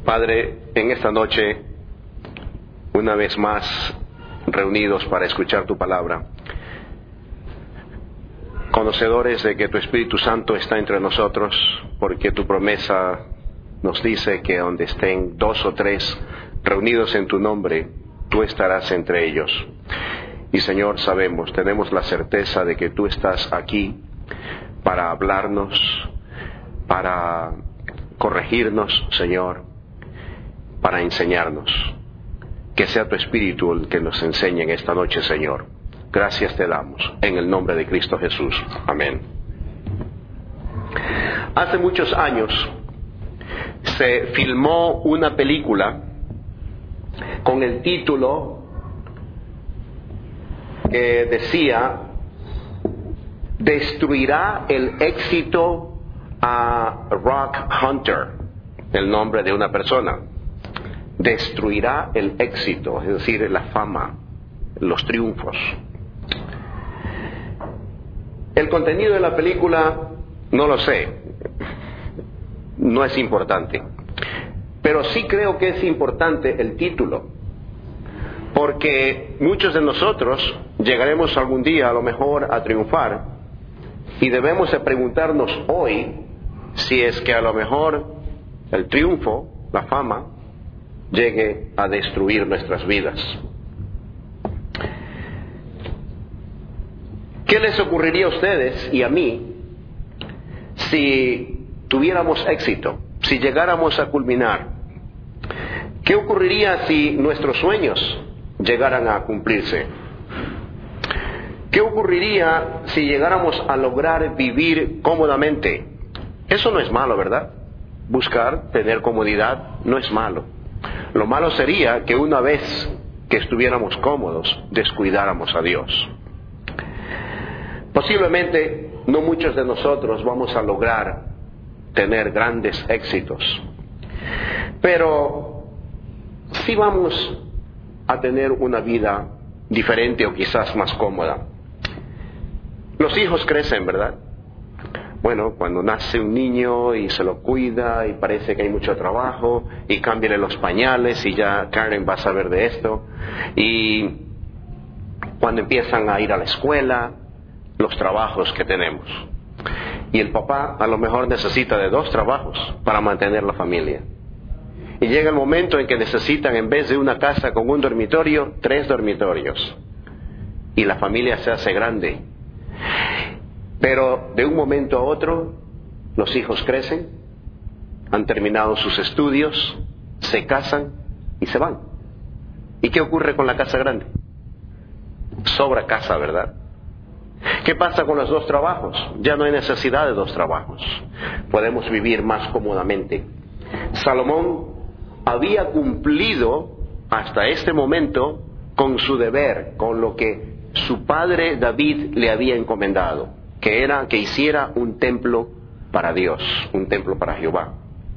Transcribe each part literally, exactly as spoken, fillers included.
Padre, en esta noche, una vez más reunidos para escuchar tu palabra, conocedores de que tu Espíritu Santo está entre nosotros, porque tu promesa nos dice que donde estén dos o tres reunidos en tu nombre, tú estarás entre ellos. Y Señor, sabemos, tenemos la certeza de que tú estás aquí para hablarnos, para corregirnos, Señor, para enseñarnos. Que sea tu Espíritu el que nos enseñe en esta noche, Señor. Gracias te damos, en el nombre de Cristo Jesús. Amén. Hace muchos años se filmó una película con el título que decía: destruirá el éxito a Rock Hunter, el nombre de una persona. Destruirá el éxito, es decir, la fama, los triunfos. El contenido de la película no lo sé, no es importante, pero sí creo que es importante el título, porque muchos de nosotros llegaremos algún día a lo mejor a triunfar y debemos de preguntarnos hoy si es que a lo mejor el triunfo, la fama, llegue a destruir nuestras vidas. ¿Qué les ocurriría a ustedes y a mí si tuviéramos éxito, si llegáramos a culminar? ¿Qué ocurriría si nuestros sueños llegaran a cumplirse? ¿Qué ocurriría si llegáramos a lograr vivir cómodamente? Eso no es malo, ¿verdad? Buscar tener comodidad no es malo. Lo malo sería que una vez que estuviéramos cómodos, descuidáramos a Dios. Posiblemente no muchos de nosotros vamos a lograr tener grandes éxitos, pero sí vamos a tener una vida diferente o quizás más cómoda. Los hijos crecen, ¿verdad? Bueno, cuando nace un niño y se lo cuida y parece que hay mucho trabajo y cámbiale los pañales y ya Karen va a saber de esto. Y cuando empiezan a ir a la escuela, los trabajos que tenemos. Y el papá a lo mejor necesita de dos trabajos para mantener la familia. Y llega el momento en que necesitan, en vez de una casa con un dormitorio, tres dormitorios. Y la familia se hace grande. Pero de un momento a otro, los hijos crecen, han terminado sus estudios, se casan y se van. ¿Y qué ocurre con la casa grande? Sobra casa, ¿verdad? ¿Qué pasa con los dos trabajos? Ya no hay necesidad de dos trabajos. Podemos vivir más cómodamente. Salomón había cumplido hasta este momento con su deber, con lo que su padre David le había encomendado, que era que hiciera un templo para Dios, un templo para Jehová.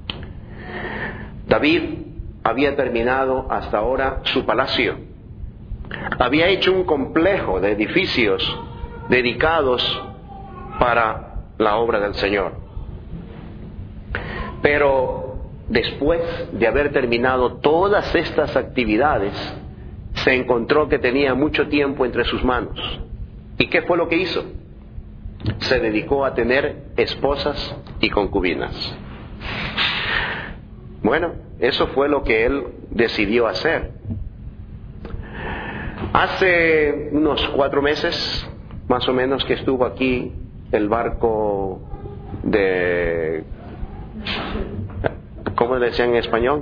David había terminado hasta ahora su palacio. Había hecho un complejo de edificios dedicados para la obra del Señor. Pero después de haber terminado todas estas actividades, se encontró que tenía mucho tiempo entre sus manos. ¿Y qué fue lo que hizo? Se dedicó a tener esposas y concubinas. Bueno, eso fue lo que él decidió hacer. Hace unos cuatro meses, más o menos, que estuvo aquí el barco de... ¿Cómo le decían en español?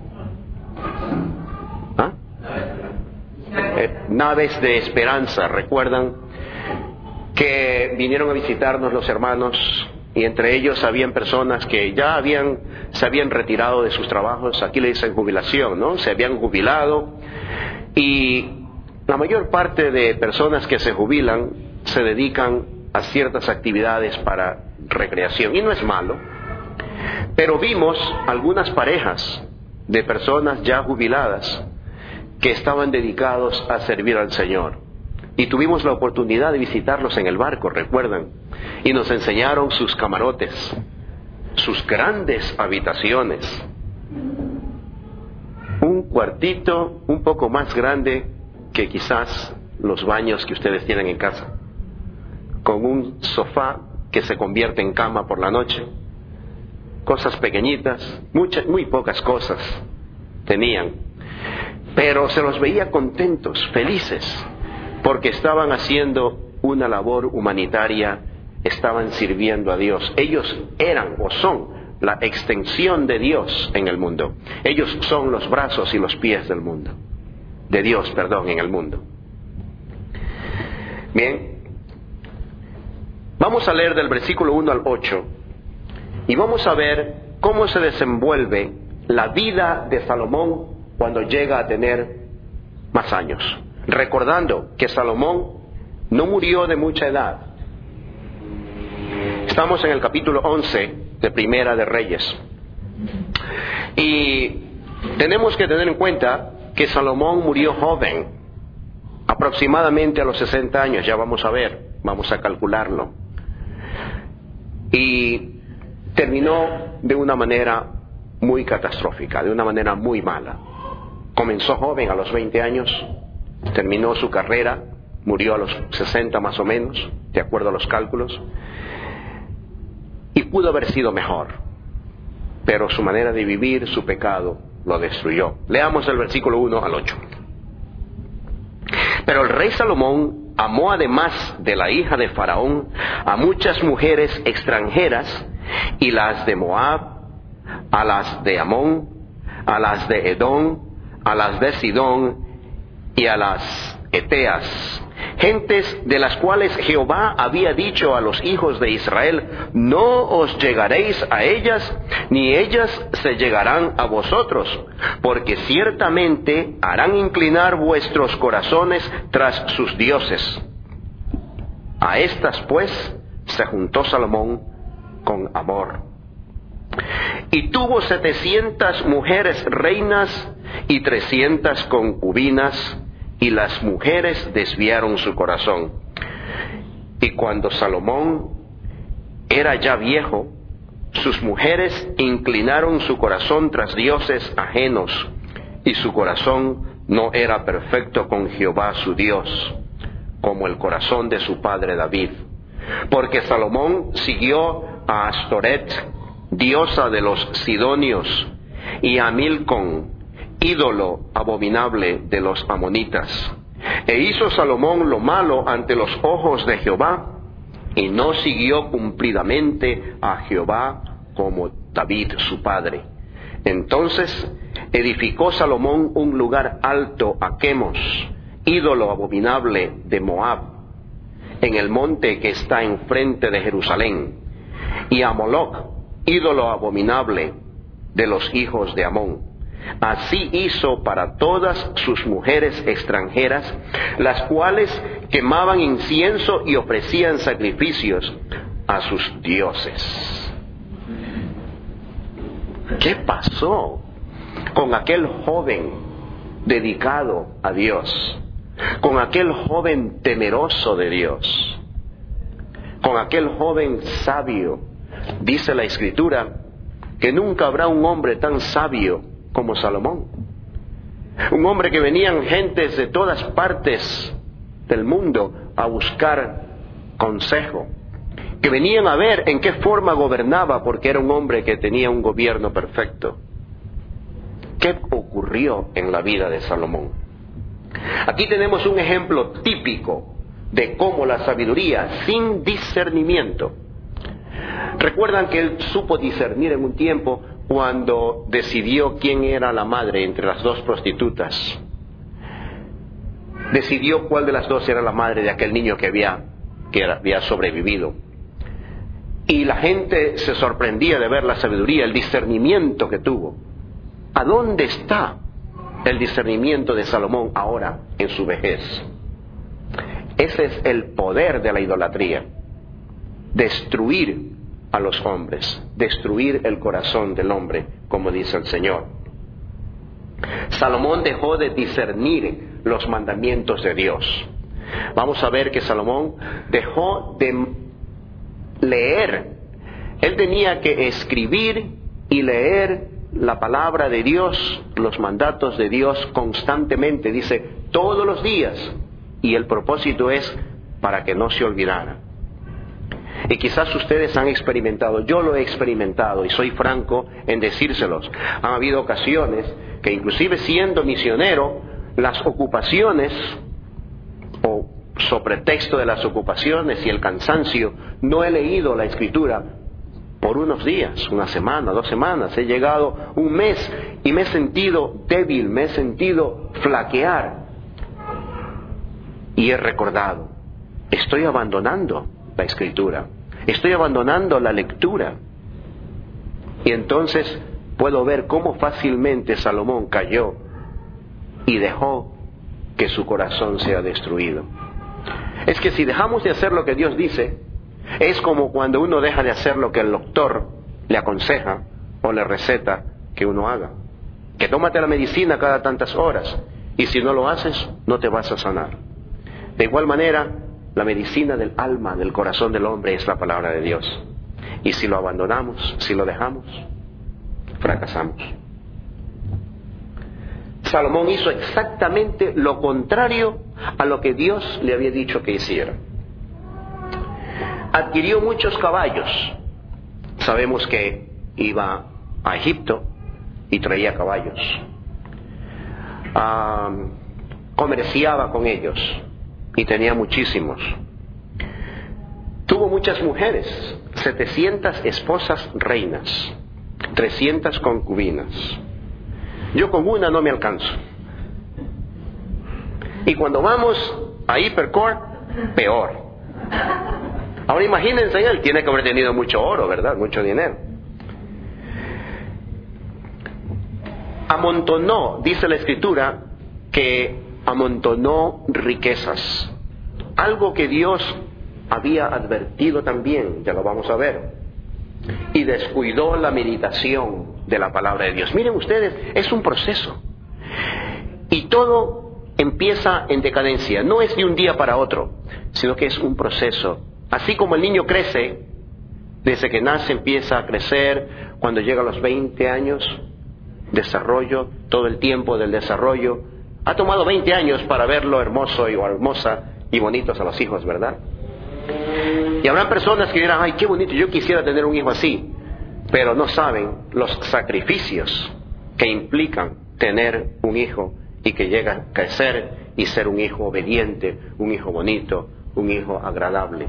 ¿Ah? Eh, naves de esperanza, ¿recuerdan? Que vinieron a visitarnos los hermanos, y entre ellos habían personas que ya habían, se habían retirado de sus trabajos, aquí le dicen jubilación, ¿no? Se habían jubilado, y la mayor parte de personas que se jubilan se dedican a ciertas actividades para recreación, y no es malo, pero vimos algunas parejas de personas ya jubiladas que estaban dedicados a servir al Señor. Y tuvimos la oportunidad de visitarlos en el barco, ¿recuerdan? Y nos enseñaron sus camarotes, sus grandes habitaciones. cuartito un poco más grande que quizás los baños que ustedes tienen en casa, con un sofá que se convierte en cama por la noche, cosas pequeñitas, muchas, muy pocas cosas tenían, pero se los veía contentos, felices, porque estaban haciendo una labor humanitaria, estaban sirviendo a Dios. Ellos eran o son la extensión de Dios en el mundo. Ellos son los brazos y los pies del mundo, de Dios, perdón, en el mundo. Bien, vamos a leer del versículo uno al ocho y vamos a ver cómo se desenvuelve la vida de Salomón cuando llega a tener más años. Recordando que Salomón no murió de mucha edad. Estamos en el capítulo once de Primera de Reyes. Y tenemos que tener en cuenta que Salomón murió joven, aproximadamente a los sesenta años, ya vamos a ver, vamos a calcularlo. Y terminó de una manera muy catastrófica, de una manera muy mala. Comenzó joven a los veinte años, terminó su carrera, murió a los sesenta más o menos, de acuerdo a los cálculos, y pudo haber sido mejor, pero su manera de vivir, su pecado, lo destruyó. Leamos el versículo uno al ocho. Pero el rey Salomón amó, además de la hija de Faraón, a muchas mujeres extranjeras, y las de Moab, a las de Amón, a las de Edom, a las de Sidón y a las Eteas, gentes de las cuales Jehová había dicho a los hijos de Israel: no os llegaréis a ellas, ni ellas se llegarán a vosotros, porque ciertamente harán inclinar vuestros corazones tras sus dioses. A estas pues se juntó Salomón con amor, y tuvo setecientas mujeres reinas y trescientas concubinas, y las mujeres desviaron su corazón. Y cuando Salomón era ya viejo, sus mujeres inclinaron su corazón tras dioses ajenos, y su corazón no era perfecto con Jehová su Dios, como el corazón de su padre David. Porque Salomón siguió a Astoret, diosa de los sidonios, y a Milcom, ídolo abominable de los amonitas. E hizo Salomón lo malo ante los ojos de Jehová, y no siguió cumplidamente a Jehová como David su padre. Entonces edificó Salomón un lugar alto a Quemos, ídolo abominable de Moab, en el monte que está enfrente de Jerusalén, y a Moloc, ídolo abominable de los hijos de Amón. Así hizo para todas sus mujeres extranjeras, las cuales quemaban incienso y ofrecían sacrificios a sus dioses. ¿Qué pasó con aquel joven dedicado a Dios? Con aquel joven temeroso de Dios, con aquel joven sabio. Dice la Escritura que nunca habrá un hombre tan sabio como Salomón. Un hombre que venían gentes de todas partes del mundo a buscar consejo, que venían a ver en qué forma gobernaba, porque era un hombre que tenía un gobierno perfecto. ¿Qué ocurrió en la vida de Salomón? Aquí tenemos un ejemplo típico de cómo la sabiduría sin discernimiento. Recuerdan que él supo discernir en un tiempo cuando decidió quién era la madre entre las dos prostitutas. Decidió cuál de las dos era la madre de aquel niño que había, que era, había sobrevivido. Y la gente se sorprendía de ver la sabiduría, el discernimiento que tuvo. ¿A dónde está el discernimiento de Salomón ahora en su vejez? Ese es el poder de la idolatría. Destruir a los hombres, destruir el corazón del hombre, como dice el Señor. Salomón dejó de discernir los mandamientos de Dios. Vamos a ver que Salomón dejó de leer. Él tenía que escribir y leer la palabra de Dios, los mandatos de Dios constantemente, dice, todos los días. Y el propósito es para que no se olvidara. Y quizás ustedes han experimentado, yo lo he experimentado y soy franco en decírselos. Han habido ocasiones que inclusive siendo misionero, las ocupaciones o sobre texto de las ocupaciones y el cansancio, no he leído la Escritura por unos días, una semana, dos semanas. He llegado un mes y me he sentido débil, me he sentido flaquear. Y he recordado, estoy abandonando la Escritura, estoy abandonando la lectura. Y entonces puedo ver cómo fácilmente Salomón cayó y dejó que su corazón sea destruido. Es que si dejamos de hacer lo que Dios dice, es como cuando uno deja de hacer lo que el doctor le aconseja o le receta que uno haga. Que tómate la medicina cada tantas horas, y si no lo haces, no te vas a sanar. De igual manera, la medicina del alma, del corazón del hombre, es la palabra de Dios. Y si lo abandonamos, si lo dejamos, fracasamos. Salomón hizo exactamente lo contrario a lo que Dios le había dicho que hiciera. Adquirió muchos caballos. Sabemos que iba a Egipto y traía caballos. Ah, comerciaba con ellos y tenía muchísimos. Tuvo muchas mujeres, setecientas esposas reinas, trescientas concubinas. Yo con una no me alcanzo. Y cuando vamos a Hipercore, peor. Ahora imagínense, él tiene que haber tenido mucho oro, ¿verdad? Mucho dinero. Amontonó, dice la Escritura, que amontonó riquezas. Algo que Dios había advertido también, ya lo vamos a ver. Y descuidó la meditación de la palabra de Dios. Miren ustedes, es un proceso. Y todo empieza en decadencia. No es de un día para otro, sino que es un proceso. Así como el niño crece, desde que nace empieza a crecer, cuando llega a los veinte años, desarrollo, todo el tiempo del desarrollo. Ha tomado veinte años para verlo hermoso y hermosa y bonitos a los hijos, ¿verdad? Y habrá personas que dirán, ay, qué bonito, yo quisiera tener un hijo así, pero no saben los sacrificios que implican tener un hijo y que llega a crecer y ser un hijo obediente, un hijo bonito, un hijo agradable.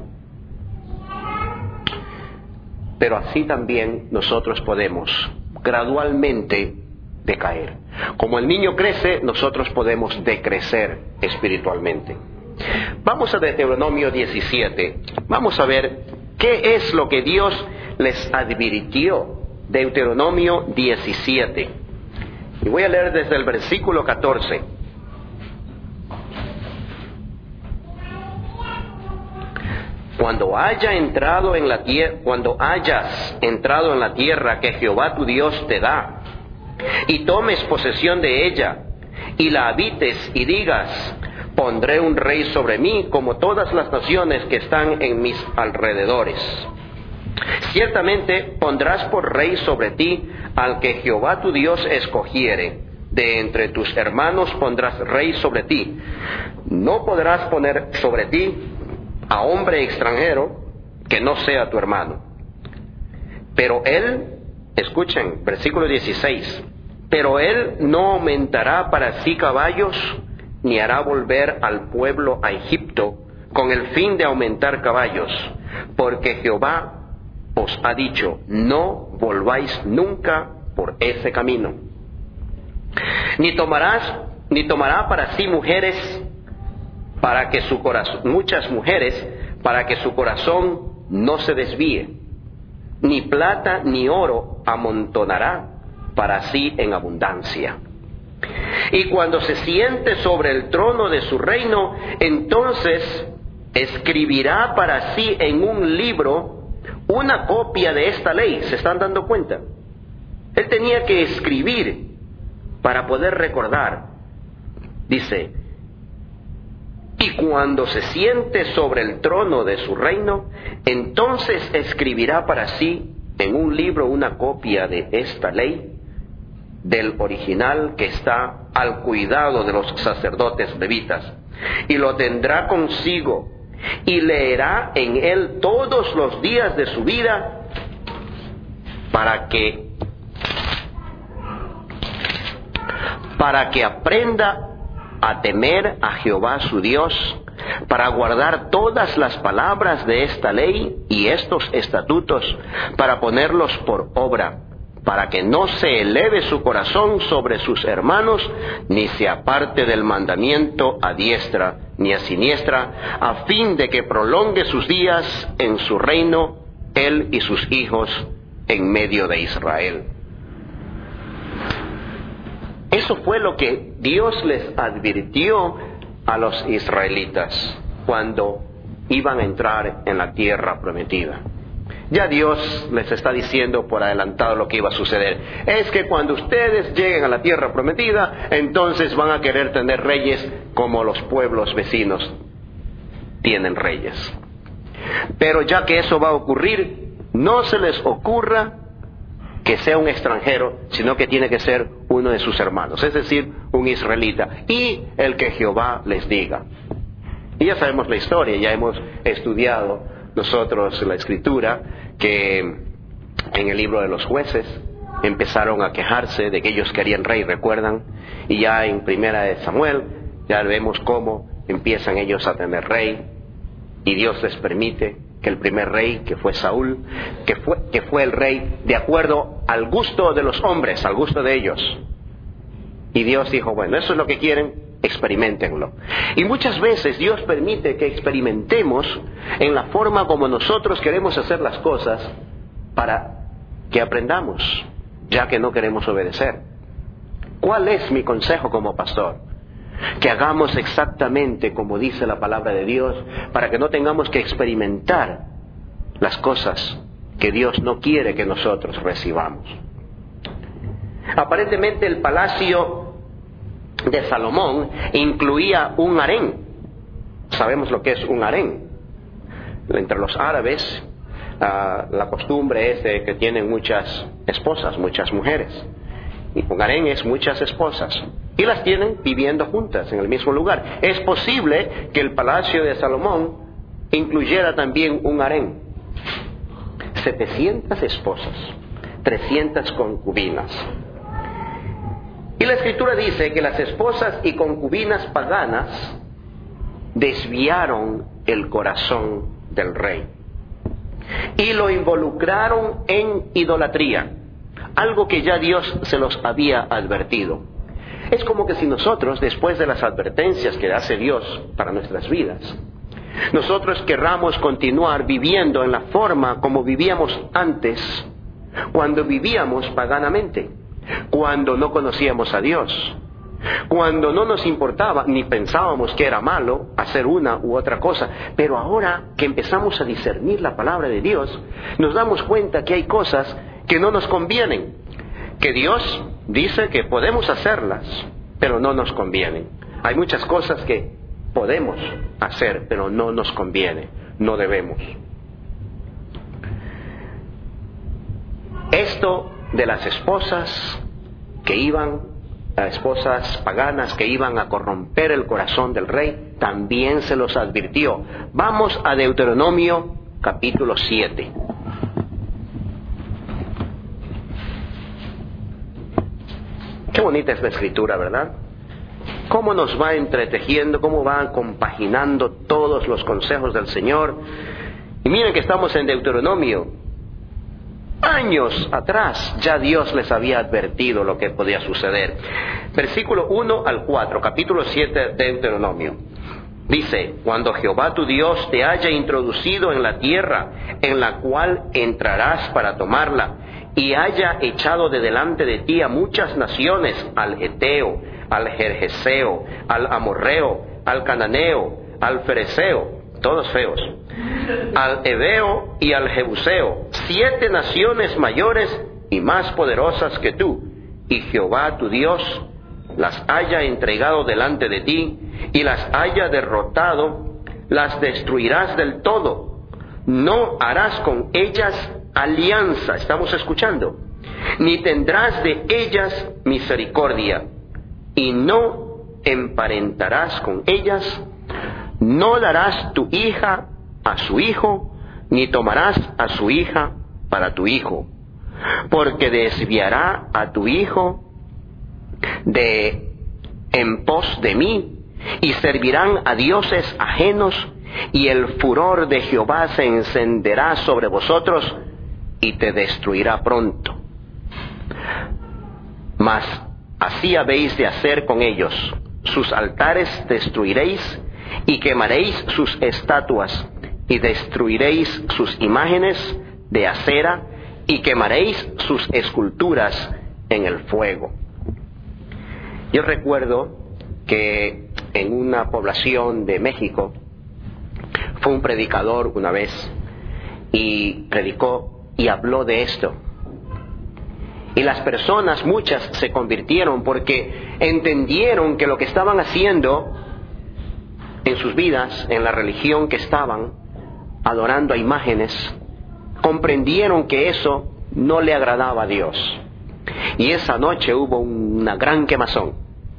Pero así también nosotros podemos gradualmente decaer. Como el niño crece, nosotros podemos decrecer espiritualmente. Vamos a Deuteronomio diecisiete. Vamos a ver qué es lo que Dios les advirtió. Deuteronomio diecisiete. Y voy a leer desde el versículo catorce. Cuando haya entrado en la tierra, cuando hayas entrado en la tierra que Jehová tu Dios te da, y tomes posesión de ella, y la habites y digas, pondré un rey sobre mí como todas las naciones que están en mis alrededores. Ciertamente pondrás por rey sobre ti al que Jehová tu Dios escogiere. De entre tus hermanos pondrás rey sobre ti. No podrás poner sobre ti a hombre extranjero que no sea tu hermano. Pero él, escuchen, versículo dieciséis, pero él no aumentará para sí caballos, ni hará volver al pueblo a Egipto con el fin de aumentar caballos, porque Jehová os ha dicho, no volváis nunca por ese camino. Ni tomarás, ni tomará para sí mujeres, para que su corazón, muchas mujeres, para que su corazón no se desvíe. Ni plata ni oro amontonará para sí en abundancia. Y cuando se siente sobre el trono de su reino, entonces escribirá para sí en un libro una copia de esta ley. ¿Se están dando cuenta? Él tenía que escribir para poder recordar. Dice, y cuando se siente sobre el trono de su reino, entonces escribirá para sí en un libro una copia de esta ley del original que está al cuidado de los sacerdotes levitas, y lo tendrá consigo, y leerá en él todos los días de su vida, para que para que aprenda a temer a Jehová su Dios, para guardar todas las palabras de esta ley y estos estatutos, para ponerlos por obra, para que no se eleve su corazón sobre sus hermanos, ni se aparte del mandamiento a diestra ni a siniestra, a fin de que prolongue sus días en su reino, él y sus hijos en medio de Israel. Eso fue lo que Dios les advirtió a los israelitas cuando iban a entrar en la tierra prometida. Ya Dios les está diciendo por adelantado lo que iba a suceder. Es que cuando ustedes lleguen a la tierra prometida, entonces van a querer tener reyes como los pueblos vecinos tienen reyes. Pero ya que eso va a ocurrir, no se les ocurra que sea un extranjero, sino que tiene que ser uno de sus hermanos, es decir, un israelita, y el que Jehová les diga. Y ya sabemos la historia, ya hemos estudiado nosotros la escritura, que en el libro de los jueces empezaron a quejarse de que ellos querían rey, ¿recuerdan? Y ya en primera de Samuel ya vemos cómo empiezan ellos a tener rey, y Dios les permite que el primer rey, que fue Saúl, que fue, que fue el rey de acuerdo al gusto de los hombres, al gusto de ellos. Y Dios dijo, bueno, eso es lo que quieren, experimentenlo. Y muchas veces Dios permite que experimentemos en la forma como nosotros queremos hacer las cosas para que aprendamos, ya que no queremos obedecer. ¿Cuál es mi consejo como pastor? Que hagamos exactamente como dice la palabra de Dios, para que no tengamos que experimentar las cosas que Dios no quiere que nosotros recibamos. Aparentemente el palacio de Salomón incluía un harén. Sabemos lo que es un harén. Entre los árabes, uh, la costumbre es de que tienen muchas esposas, muchas mujeres. Y un harén es muchas esposas. Y las tienen viviendo juntas en el mismo lugar. Es posible que el palacio de Salomón incluyera también un harén. setecientas esposas, trescientas concubinas. Y la Escritura dice que las esposas y concubinas paganas desviaron el corazón del rey y lo involucraron en idolatría, algo que ya Dios se los había advertido. Es como que si nosotros, después de las advertencias que hace Dios para nuestras vidas, nosotros querramos continuar viviendo en la forma como vivíamos antes, cuando vivíamos paganamente, cuando no conocíamos a Dios, cuando no nos importaba ni pensábamos que era malo hacer una u otra cosa. Pero ahora que empezamos a discernir la palabra de Dios, nos damos cuenta que hay cosas que no nos convienen, que Dios dice que podemos hacerlas, pero no nos convienen. Hay muchas cosas que podemos hacer, pero no nos conviene, no debemos. Esto de las esposas que iban, las esposas paganas que iban a corromper el corazón del rey, también se los advirtió. Vamos a Deuteronomio capítulo siete. Qué bonita es la escritura, ¿verdad? Cómo nos va entretejiendo, cómo va compaginando todos los consejos del Señor. Y miren que estamos en Deuteronomio. Años atrás ya Dios les había advertido lo que podía suceder. Versículo uno al cuatro, capítulo siete de Deuteronomio. Dice, cuando Jehová tu Dios te haya introducido en la tierra en la cual entrarás para tomarla, y haya echado de delante de ti a muchas naciones, al Eteo, al Gergeseo, al Amorreo, al Cananeo, al Fereceo, todos feos, al Heveo y al Jebuseo, siete naciones mayores y más poderosas que tú, y Jehová tu Dios las haya entregado delante de ti y las haya derrotado, las destruirás del todo. No harás con ellas alianza, estamos escuchando, ni tendrás de ellas misericordia, y no emparentarás con ellas, no darás tu hija a su hijo, ni tomarás a su hija para tu hijo, porque desviará a tu hijo de en pos de mí, y servirán a dioses ajenos, y el furor de Jehová se encenderá sobre vosotros, y te destruirá pronto. Mas así habéis de hacer con ellos: sus altares destruiréis, y quemaréis sus estatuas, y destruiréis sus imágenes de acera, y quemaréis sus esculturas en el fuego. Yo recuerdo que en una población de México fue un predicador una vez y predicó y habló de esto. Y las personas, muchas, se convirtieron porque entendieron que lo que estaban haciendo en sus vidas, en la religión que estaban, adorando a imágenes, comprendieron que eso no le agradaba a Dios. Y esa noche hubo una gran quemazón.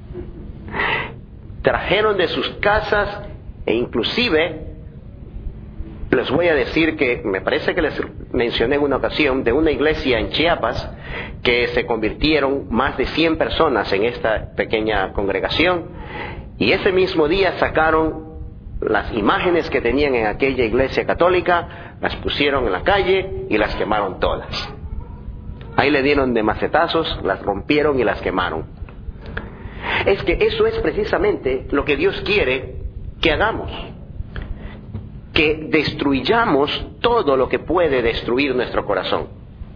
Trajeron de sus casas e inclusive, les voy a decir que, me parece que les mencioné en una ocasión, de una iglesia en Chiapas, que se convirtieron más de cien personas en esta pequeña congregación, y ese mismo día sacaron las imágenes que tenían en aquella iglesia católica, las pusieron en la calle y las quemaron todas. Ahí le dieron de macetazos, las rompieron y las quemaron. Es que eso es precisamente lo que Dios quiere que hagamos. Que destruyamos todo lo que puede destruir nuestro corazón.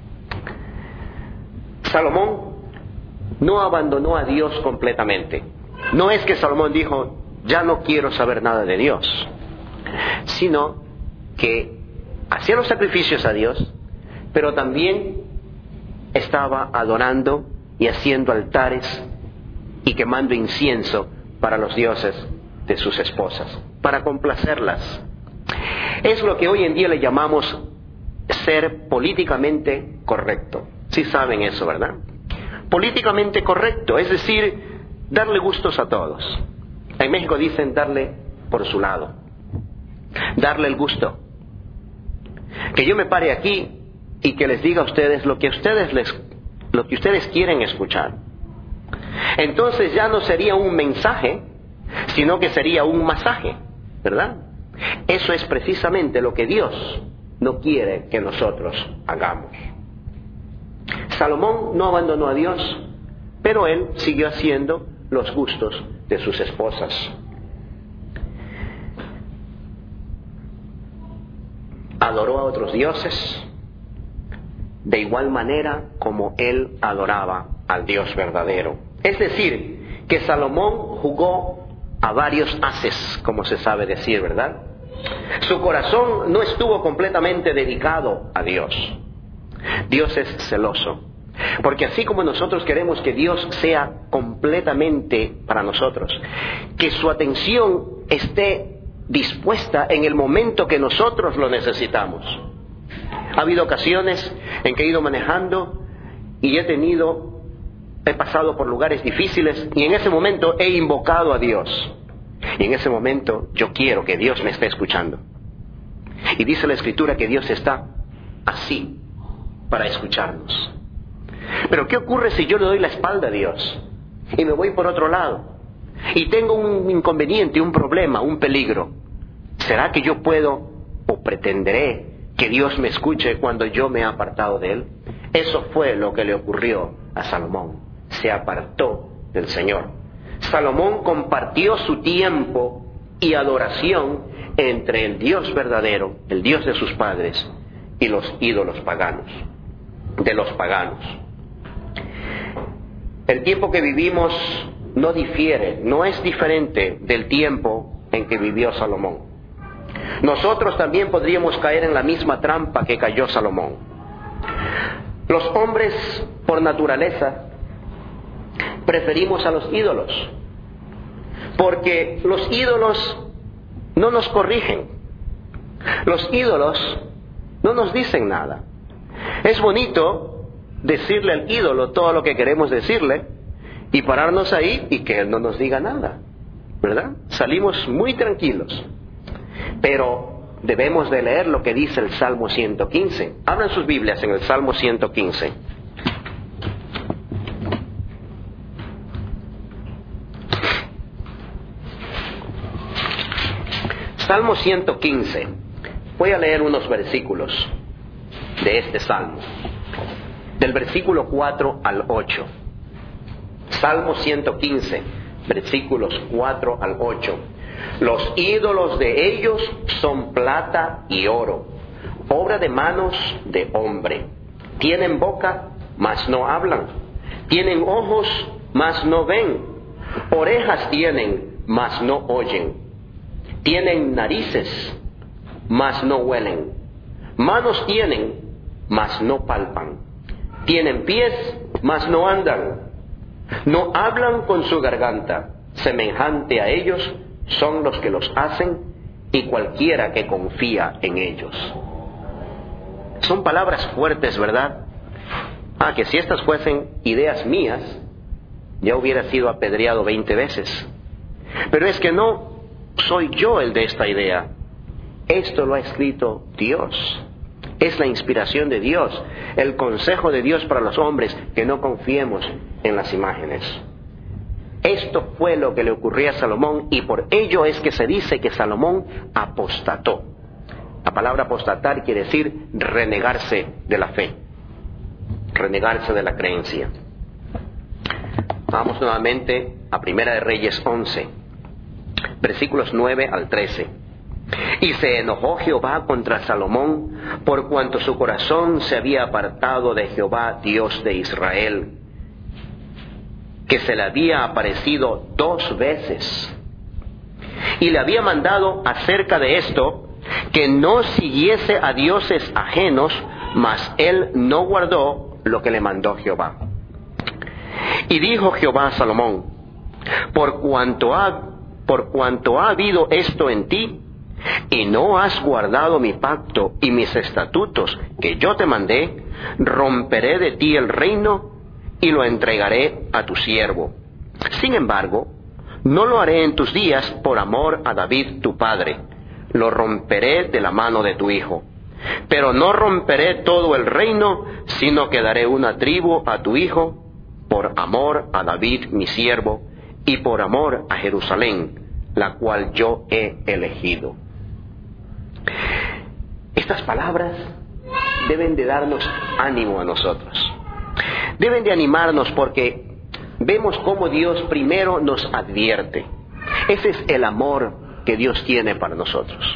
Salomón no abandonó a Dios completamente. No es que Salomón dijo, ya no quiero saber nada de Dios, sino que hacía los sacrificios a Dios, pero también estaba adorando y haciendo altares y quemando incienso para los dioses de sus esposas, para complacerlas. Es lo que hoy en día le llamamos ser políticamente correcto. Sí saben eso, ¿verdad? Políticamente correcto, es decir, darle gustos a todos. En México dicen darle por su lado, darle el gusto. Que yo me pare aquí y que les diga a ustedes lo que ustedes les, lo que ustedes quieren escuchar. Entonces ya no sería un mensaje, sino que sería un masaje, ¿verdad? Eso es precisamente lo que Dios no quiere que nosotros hagamos. Salomón no abandonó a Dios, pero él siguió haciendo los gustos de sus esposas. Adoró a otros dioses de igual manera como él adoraba al Dios verdadero. Es decir, que Salomón jugó a varios haces, como se sabe decir, ¿verdad? Su corazón no estuvo completamente dedicado a Dios. Dios es celoso, porque así como nosotros queremos que Dios sea completamente para nosotros, que su atención esté dispuesta en el momento que nosotros lo necesitamos. Ha habido ocasiones en que he ido manejando y he tenido, he pasado por lugares difíciles y en ese momento he invocado a Dios. Y en ese momento yo quiero que Dios me esté escuchando. Y dice la Escritura que Dios está así para escucharnos. Pero ¿qué ocurre si yo le doy la espalda a Dios y me voy por otro lado? Y tengo un inconveniente, un problema, un peligro. ¿Será que yo puedo o pretenderé que Dios me escuche cuando yo me he apartado de Él? Eso fue lo que le ocurrió a Salomón. Se apartó del Señor. Salomón compartió su tiempo y adoración entre el Dios verdadero, el Dios de sus padres, y los ídolos paganos, de los paganos. El tiempo que vivimos no difiere, no es diferente del tiempo en que vivió Salomón. Nosotros también podríamos caer en la misma trampa que cayó Salomón. Los hombres, por naturaleza, preferimos a los ídolos, porque los ídolos no nos corrigen, los ídolos no nos dicen nada. Es bonito decirle al ídolo todo lo que queremos decirle y pararnos ahí y que él no nos diga nada, ¿verdad? Salimos muy tranquilos. Pero debemos de leer lo que dice el Salmo ciento quince. Abran sus Biblias en el Salmo ciento quince. Salmo ciento quince. Voy a leer unos versículos de este salmo, del versículo cuatro al ocho. Salmo ciento quince, versículos cuatro al ocho. Los ídolos de ellos son plata y oro, obra de manos de hombre. Tienen boca, mas no hablan. Tienen ojos, mas no ven. Orejas tienen, mas no oyen. Tienen narices, mas no huelen. Manos tienen, mas no palpan. Tienen pies, mas no andan. No hablan con su garganta. Semejante a ellos son los que los hacen y cualquiera que confía en ellos. Son palabras fuertes, ¿verdad? Ah, que si estas fuesen ideas mías, ya hubiera sido apedreado veinte veces. Pero es que no soy yo el de esta idea. Esto lo ha escrito Dios. Es la inspiración de Dios, el consejo de Dios para los hombres, que no confiemos en las imágenes. Esto fue lo que le ocurrió a Salomón, y por ello es que se dice que Salomón apostató. La palabra apostatar quiere decir renegarse de la fe, renegarse de la creencia. Vamos nuevamente a Primera de Reyes once, versículos nueve al trece. Y se enojó Jehová contra Salomón, por cuanto su corazón se había apartado de Jehová, Dios de Israel, que se le había aparecido dos veces, y le había mandado acerca de esto que no siguiese a dioses ajenos, mas él no guardó lo que le mandó Jehová. Y dijo Jehová a Salomón: por cuanto ha, por cuanto ha habido esto en ti, y no has guardado mi pacto y mis estatutos que yo te mandé, romperé de ti el reino y lo entregaré a tu siervo. Sin embargo, no lo haré en tus días por amor a David tu padre, lo romperé de la mano de tu hijo. Pero no romperé todo el reino, sino que daré una tribu a tu hijo, por amor a David mi siervo, y por amor a Jerusalén, la cual yo he elegido. Estas palabras deben de darnos ánimo a nosotros. Deben de animarnos porque vemos cómo Dios primero nos advierte. Ese es el amor que Dios tiene para nosotros.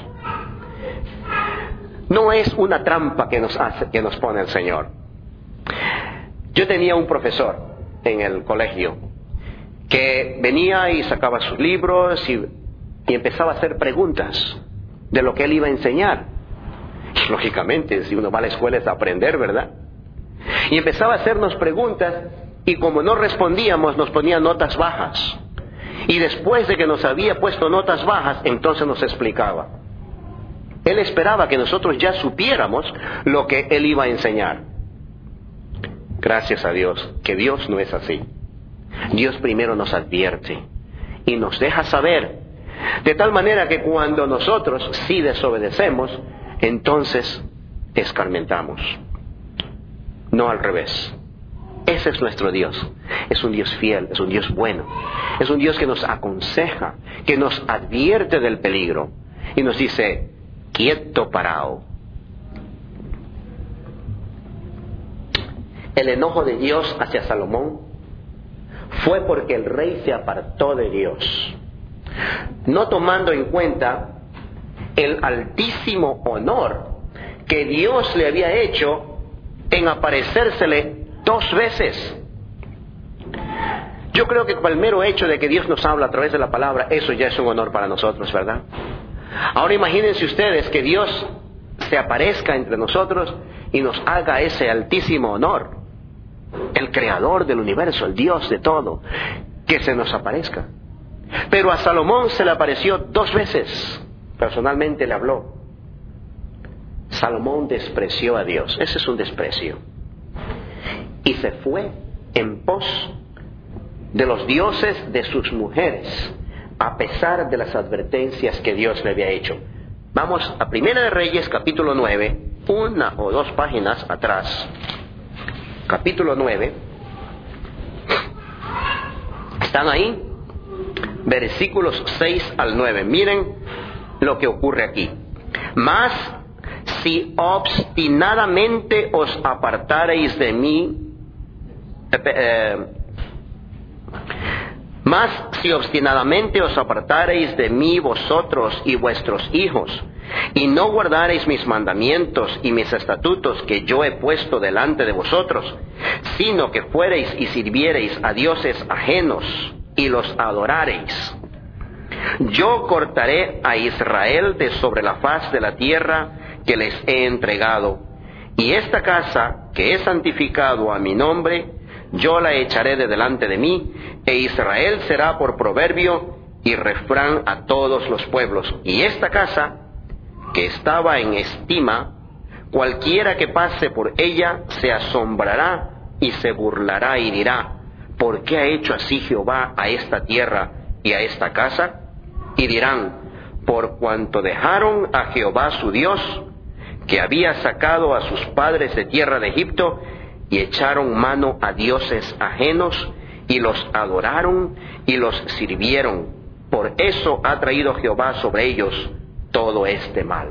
No es una trampa que nos hace, que nos pone el Señor. Yo tenía un profesor en el colegio que venía y sacaba sus libros y, y empezaba a hacer preguntas de lo que él iba a enseñar. Y lógicamente, si uno va a la escuela es a aprender, ¿verdad? Y empezaba a hacernos preguntas, y como no respondíamos, nos ponía notas bajas. Y después de que nos había puesto notas bajas, entonces nos explicaba. Él esperaba que nosotros ya supiéramos lo que él iba a enseñar. Gracias a Dios, que Dios no es así. Dios primero nos advierte y nos deja saber, de tal manera que cuando nosotros sí desobedecemos, entonces escarmentamos. No al revés. Ese es nuestro Dios. Es un Dios fiel, es un Dios bueno. Es un Dios que nos aconseja, que nos advierte del peligro y nos dice: quieto, parao. El enojo de Dios hacia Salomón fue porque el rey se apartó de Dios, no tomando en cuenta el altísimo honor que Dios le había hecho en aparecérsele dos veces. Yo creo que con el mero hecho de que Dios nos habla a través de la palabra, eso ya es un honor para nosotros, ¿verdad? Ahora imagínense ustedes que Dios se aparezca entre nosotros y nos haga ese altísimo honor. El creador del universo, el Dios de todo, que se nos aparezca. Pero a Salomón se le apareció dos veces. Personalmente le habló. Salomón despreció a Dios. Ese es un desprecio. y se fue en pos de los dioses de sus mujeres, a pesar de las advertencias que Dios le había hecho. Vamos a Primera de Reyes, capítulo nueve, una o dos páginas atrás. Capítulo nueve. ¿Están ahí? Versículos seis al nueve. Miren lo que ocurre aquí. Mas si obstinadamente os apartareis de mí, eh, eh, mas si obstinadamente os apartareis de mí vosotros y vuestros hijos, y no guardareis mis mandamientos y mis estatutos que yo he puesto delante de vosotros, sino que fuereis y sirviereis a dioses ajenos y los adorareis, yo cortaré a Israel de sobre la faz de la tierra que les he entregado, y esta casa que he santificado a mi nombre, yo la echaré de delante de mí, e Israel será por proverbio y refrán a todos los pueblos. Y esta casa, que estaba en estima, cualquiera que pase por ella se asombrará y se burlará y dirá, ¿por qué ha hecho así Jehová a esta tierra y a esta casa? Y dirán, por cuanto dejaron a Jehová su Dios, que había sacado a sus padres de tierra de Egipto, y echaron mano a dioses ajenos, y los adoraron y los sirvieron. Por eso ha traído Jehová sobre ellos todo este mal.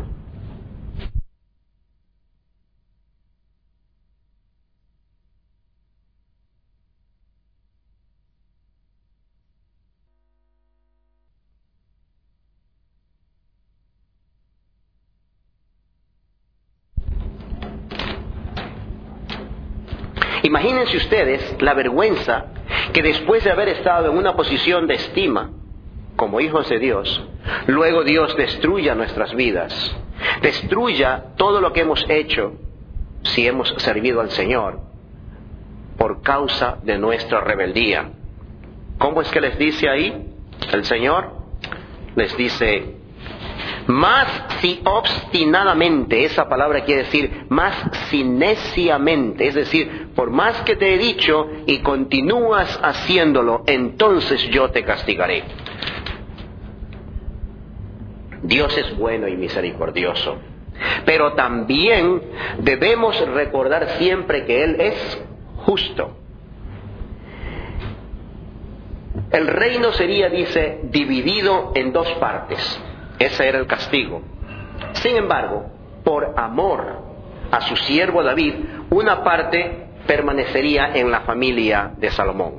Imagínense ustedes la vergüenza que después de haber estado en una posición de estima como hijos de Dios, luego Dios destruya nuestras vidas, destruya todo lo que hemos hecho si hemos servido al Señor por causa de nuestra rebeldía. ¿Cómo es que les dice ahí el Señor? Les dice, más si obstinadamente, esa palabra quiere decir más si neciamente, es decir, por más que te he dicho y continúas haciéndolo, entonces yo te castigaré. Dios es bueno y misericordioso, pero también debemos recordar siempre que Él es justo. El reino sería, dice, dividido en dos partes. Ese era el castigo. Sin embargo, por amor a su siervo David, una parte permanecería en la familia de Salomón.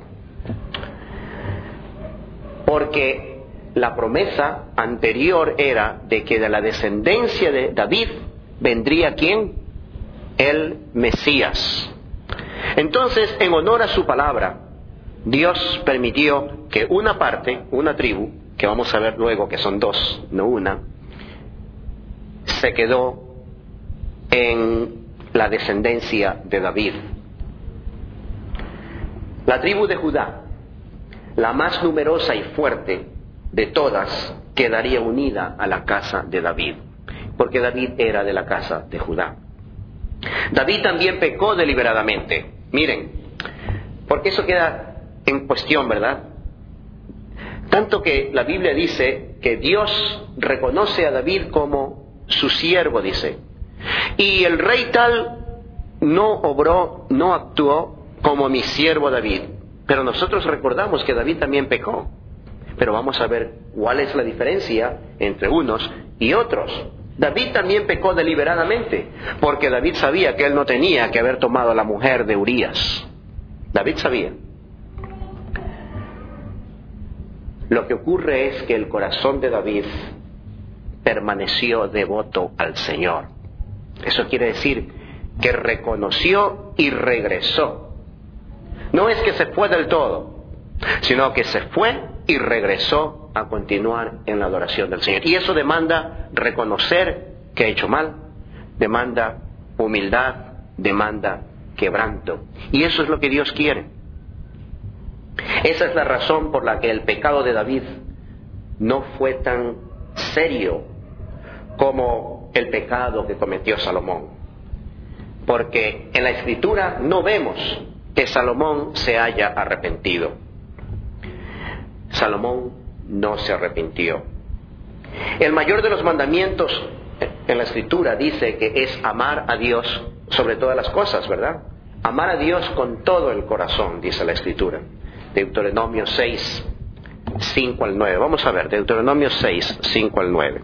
Porque la promesa anterior era de que de la descendencia de David vendría ¿quién? El Mesías. Entonces, en honor a su palabra, Dios permitió que una parte, una tribu, que vamos a ver luego que son dos, no una, se quedó en la descendencia de David. La tribu de Judá, la más numerosa y fuerte de todas, quedaría unida a la casa de David, porque David era de la casa de Judá. David también pecó deliberadamente. Miren, porque eso queda en cuestión, ¿verdad? Tanto que la Biblia dice que Dios reconoce a David como su siervo, dice. Y el rey tal no obró, no actuó como mi siervo David. Pero nosotros recordamos que David también pecó. Pero vamos a ver cuál es la diferencia entre unos y otros. David también pecó deliberadamente, porque David sabía que él no tenía que haber tomado a la mujer de Urías. David sabía. Lo que ocurre es que el corazón de David permaneció devoto al Señor. Eso quiere decir que reconoció y regresó. No es que se fue del todo, sino que se fue y regresó a continuar en la adoración del Señor. Y eso demanda reconocer que ha hecho mal, demanda humildad, demanda quebranto. Y eso es lo que Dios quiere. Esa es la razón por la que el pecado de David no fue tan serio como el pecado que cometió Salomón. Porque en la Escritura no vemos que Salomón se haya arrepentido. Salomón no se arrepintió. El mayor de los mandamientos en la Escritura dice que es amar a Dios sobre todas las cosas, ¿verdad? Amar a Dios con todo el corazón, dice la Escritura. Deuteronomio seis, cinco al nueve. Vamos a ver, Deuteronomio seis, cinco al nueve.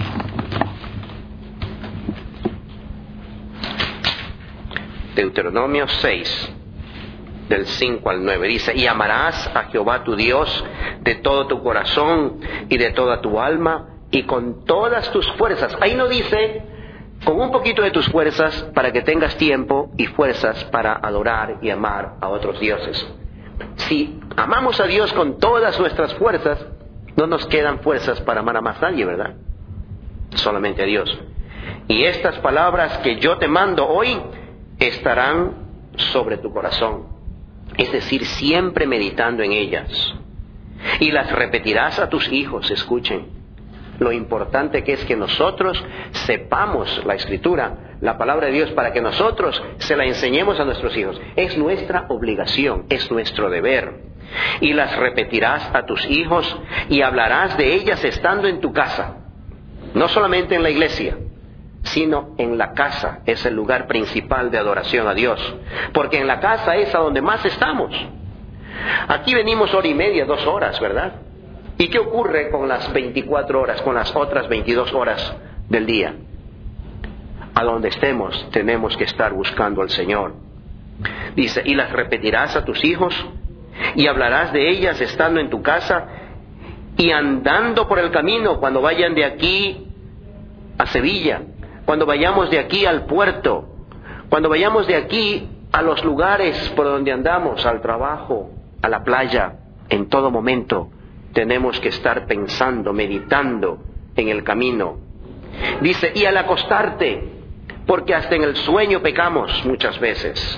Deuteronomio seis, del cinco al nueve, dice: y amarás a Jehová tu Dios de todo tu corazón y de toda tu alma y con todas tus fuerzas. Ahí no dice con un poquito de tus fuerzas para que tengas tiempo y fuerzas para adorar y amar a otros dioses. Si amamos a Dios con todas nuestras fuerzas, no nos quedan fuerzas para amar a más nadie, ¿verdad? Solamente a Dios. Y estas palabras que yo te mando hoy estarán sobre tu corazón, es decir, siempre meditando en ellas. Y las repetirás a tus hijos. Escuchen, lo importante que es que nosotros sepamos la Escritura, la palabra de Dios, para que nosotros se la enseñemos a nuestros hijos. Es nuestra obligación, es nuestro deber. Y las repetirás a tus hijos y hablarás de ellas estando en tu casa. No solamente en la iglesia, sino en la casa. Es el lugar principal de adoración a Dios, porque en la casa es a donde más estamos. Aquí venimos hora y media, dos horas, ¿verdad? ¿Y qué ocurre con las veinticuatro horas, con las otras veintidós horas del día? A donde estemos tenemos que estar buscando al Señor. Dice: y las repetirás a tus hijos y hablarás de ellas estando en tu casa y andando por el camino, cuando vayan de aquí a Sevilla, cuando vayamos de aquí al puerto, cuando vayamos de aquí a los lugares por donde andamos, al trabajo, a la playa. En todo momento tenemos que estar pensando, meditando en el camino. Dice: y al acostarte, porque hasta en el sueño pecamos muchas veces.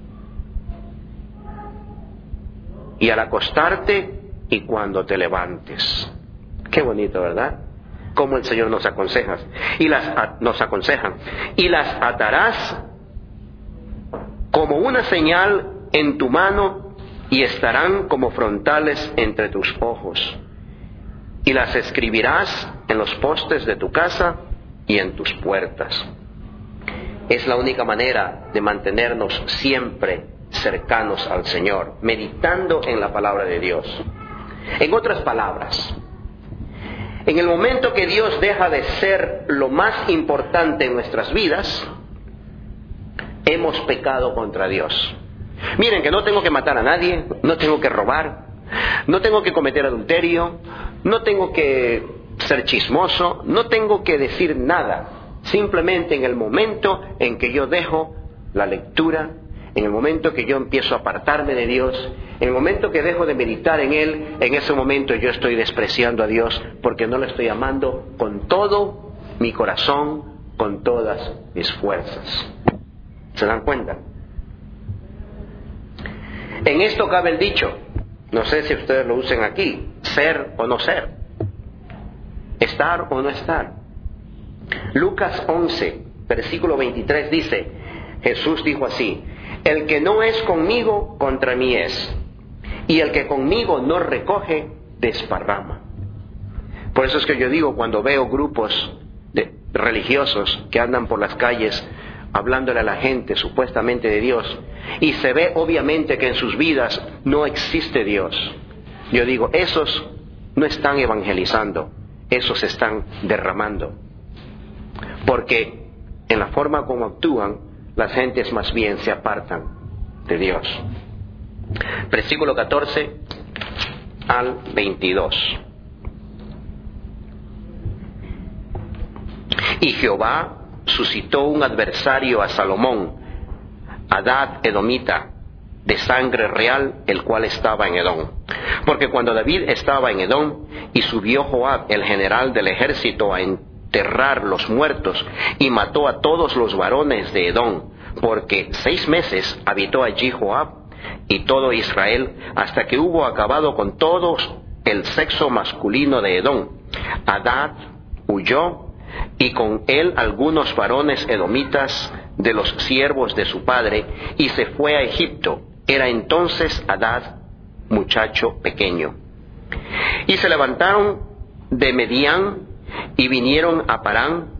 Y al acostarte y cuando te levantes. Qué bonito, ¿verdad? Como el Señor nos aconseja. Y las nos aconseja. Y las atarás como una señal en tu mano y estarán como frontales entre tus ojos. Y las escribirás en los postes de tu casa y en tus puertas. Es la única manera de mantenernos siempre cercanos al Señor, meditando en la palabra de Dios. En otras palabras, en el momento que Dios deja de ser lo más importante en nuestras vidas, hemos pecado contra Dios. Miren que no tengo que matar a nadie, no tengo que robar, no tengo que cometer adulterio, no tengo que ser chismoso, no tengo que decir nada. Simplemente en el momento en que yo dejo la lectura, en el momento que yo empiezo a apartarme de Dios, en el momento que dejo de meditar en Él, en ese momento yo estoy despreciando a Dios, porque no lo estoy amando con todo mi corazón, con todas mis fuerzas. ¿Se dan cuenta? En esto cabe el dicho, no sé si ustedes lo usen aquí: ser o no ser, estar o no estar. Lucas once, versículo veintitrés dice: Jesús dijo así: el que no es conmigo, contra mí es, y el que conmigo no recoge, desparrama. Por eso es que yo digo, cuando veo grupos de religiosos que andan por las calles hablándole a la gente supuestamente de Dios, y se ve obviamente que en sus vidas no existe Dios, yo digo, esos no están evangelizando, esos están derramando. Porque en la forma como actúan, las gentes más bien se apartan de Dios. Versículo catorce al veintidós. Y Jehová suscitó un adversario a Salomón, Hadad edomita, de sangre real, el cual estaba en Edom. Porque cuando David estaba en Edom, y subió Joab, el general del ejército, a enterrar los muertos, y mató a todos los varones de Edom, porque seis meses habitó allí Joab y todo Israel, hasta que hubo acabado con todos el sexo masculino de Edom. Hadad huyó, y con él algunos varones edomitas de los siervos de su padre, y se fue a Egipto, Era entonces Hadad muchacho pequeño. Y se levantaron de Medián y vinieron a Parán,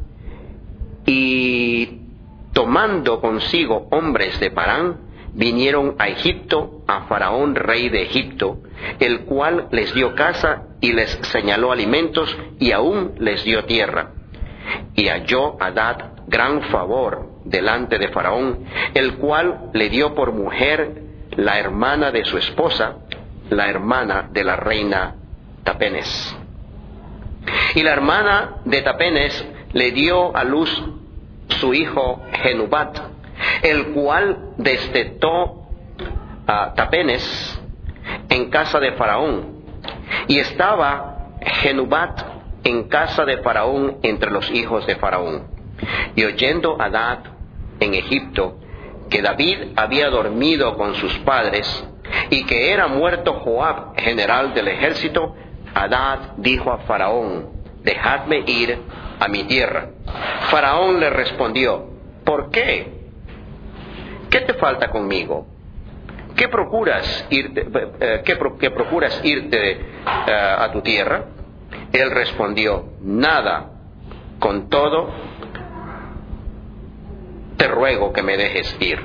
y tomando consigo hombres de Parán, vinieron a Egipto, a Faraón rey de Egipto, el cual les dio casa y les señaló alimentos y aún les dio tierra. Y halló Hadad gran favor delante de Faraón, el cual le dio por mujer la hermana de su esposa, la hermana de la reina Tapenes. Y la hermana de Tapenes le dio a luz su hijo Genubat, el cual destetó a Tapenes en casa de Faraón. Y estaba Genubat en casa de Faraón entre los hijos de Faraón. Y oyendo Hadad en Egipto que David había dormido con sus padres y que era muerto Joab, general del ejército, Hadad dijo a Faraón: dejadme ir a mi tierra. Faraón le respondió: ¿por qué? ¿Qué te falta conmigo? ¿Qué procuras irte, eh, ¿qué, pro, qué procuras irte eh, a tu tierra? Él respondió: nada, con todo te ruego que me dejes ir.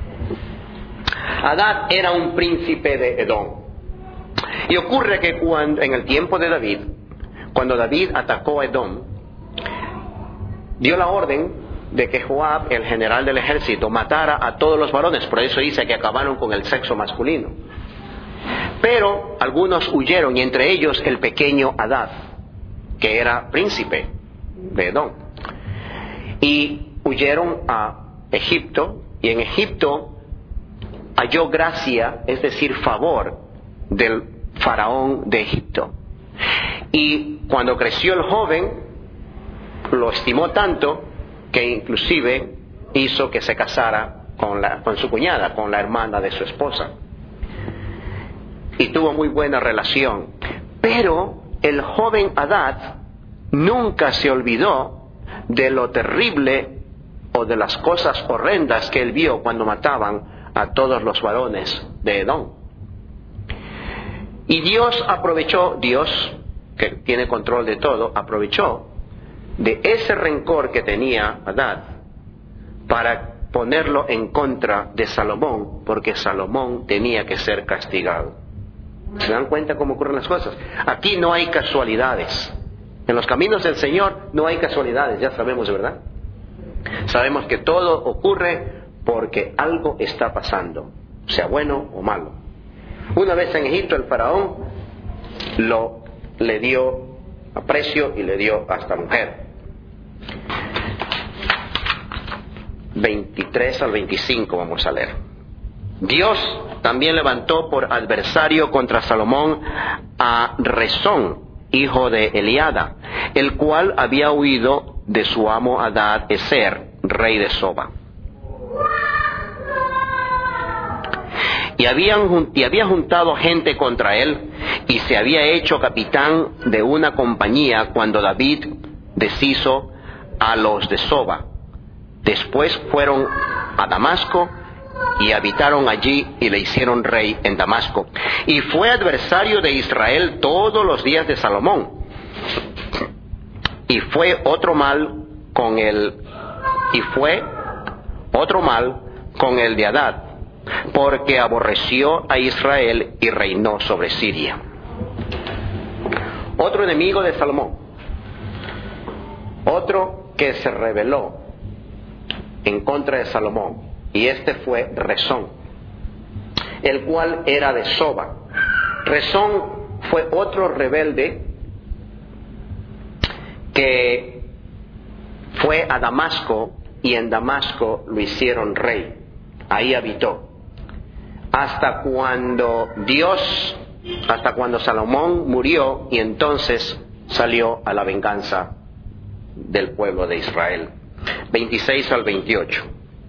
Hadad era un príncipe de Edom. Y ocurre que cuando, en el tiempo de David, cuando David atacó a Edom, dio la orden de que Joab, el general del ejército, matara a todos los varones. Por eso dice que acabaron con el sexo masculino. Pero algunos huyeron, y entre ellos el pequeño Hadad, que era príncipe de Edom. Y huyeron a Egipto, y en Egipto halló gracia, es decir, favor del faraón de Egipto. Y cuando creció el joven, lo estimó tanto que inclusive hizo que se casara con, la, con su cuñada, con la hermana de su esposa. Y tuvo muy buena relación. Pero el joven Hadad nunca se olvidó de lo terrible o de las cosas horrendas que él vio cuando mataban a todos los varones de Edom. Y Dios aprovechó, Dios que tiene control de todo, aprovechó de ese rencor que tenía Hadad para ponerlo en contra de Salomón, porque Salomón tenía que ser castigado. ¿Se dan cuenta cómo ocurren las cosas? Aquí no hay casualidades. En los caminos del Señor no hay casualidades, ya sabemos, ¿verdad? Sabemos que todo ocurre porque algo está pasando, sea bueno o malo. Una vez en Egipto el faraón lo, le dio aprecio y le dio hasta mujer. veintitrés al veinticinco vamos a leer. Dios también levantó por adversario contra Salomón a Rezón, hijo de Eliada, el cual había huido de su amo Hadad Ezer, rey de Soba. Y, habían, y había juntado gente contra él, y se había hecho capitán de una compañía cuando David deshizo a los de Soba. Después fueron a Damasco y habitaron allí y le hicieron rey en Damasco. Y fue adversario de Israel todos los días de Salomón. Y fue otro mal con el y fue otro mal con el de Hadad, porque aborreció a Israel y reinó sobre Siria. Otro enemigo de Salomón, otro que se rebeló en contra de Salomón, y este fue Rezón, el cual era de Soba. Rezón fue otro rebelde que fue a Damasco, y en Damasco lo hicieron rey. Ahí habitó hasta cuando Dios, hasta cuando Salomón murió, y entonces salió a la venganza del pueblo de Israel. veintiséis al veintiocho.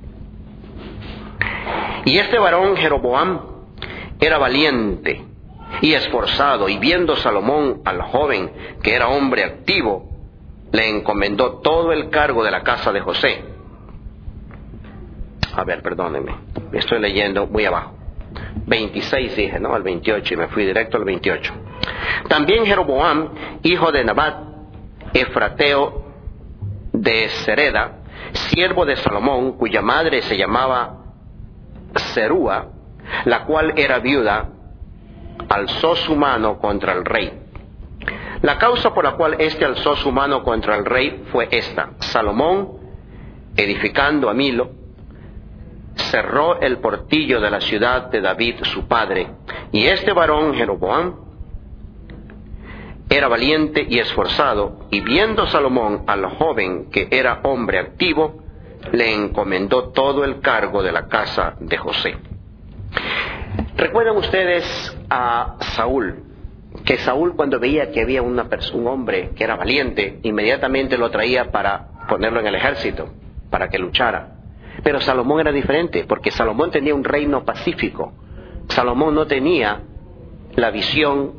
Y este varón Jeroboam era valiente y esforzado, y viendo Salomón al joven que era hombre activo, le encomendó todo el cargo de la casa de José. A ver, perdónenme, estoy leyendo muy abajo. veintiséis dije, ¿no? Al veintiocho, y me fui directo al veintiocho. También Jeroboam, hijo de Nabat, efrateo de Sereda, siervo de Salomón, cuya madre se llamaba Serúa, la cual era viuda, alzó su mano contra el rey. La causa por la cual éste alzó su mano contra el rey fue esta: Salomón, edificando a Milo, cerró el portillo de la ciudad de David su padre, y este varón Jeroboam era valiente y esforzado, y viendo Salomón al joven que era hombre activo, le encomendó todo el cargo de la casa de José. ¿Recuerdan ustedes a Saúl? Que Saúl, cuando veía que había una persona, un hombre que era valiente, inmediatamente lo traía para ponerlo en el ejército, para que luchara. Pero Salomón era diferente, porque Salomón tenía un reino pacífico. Salomón no tenía la visión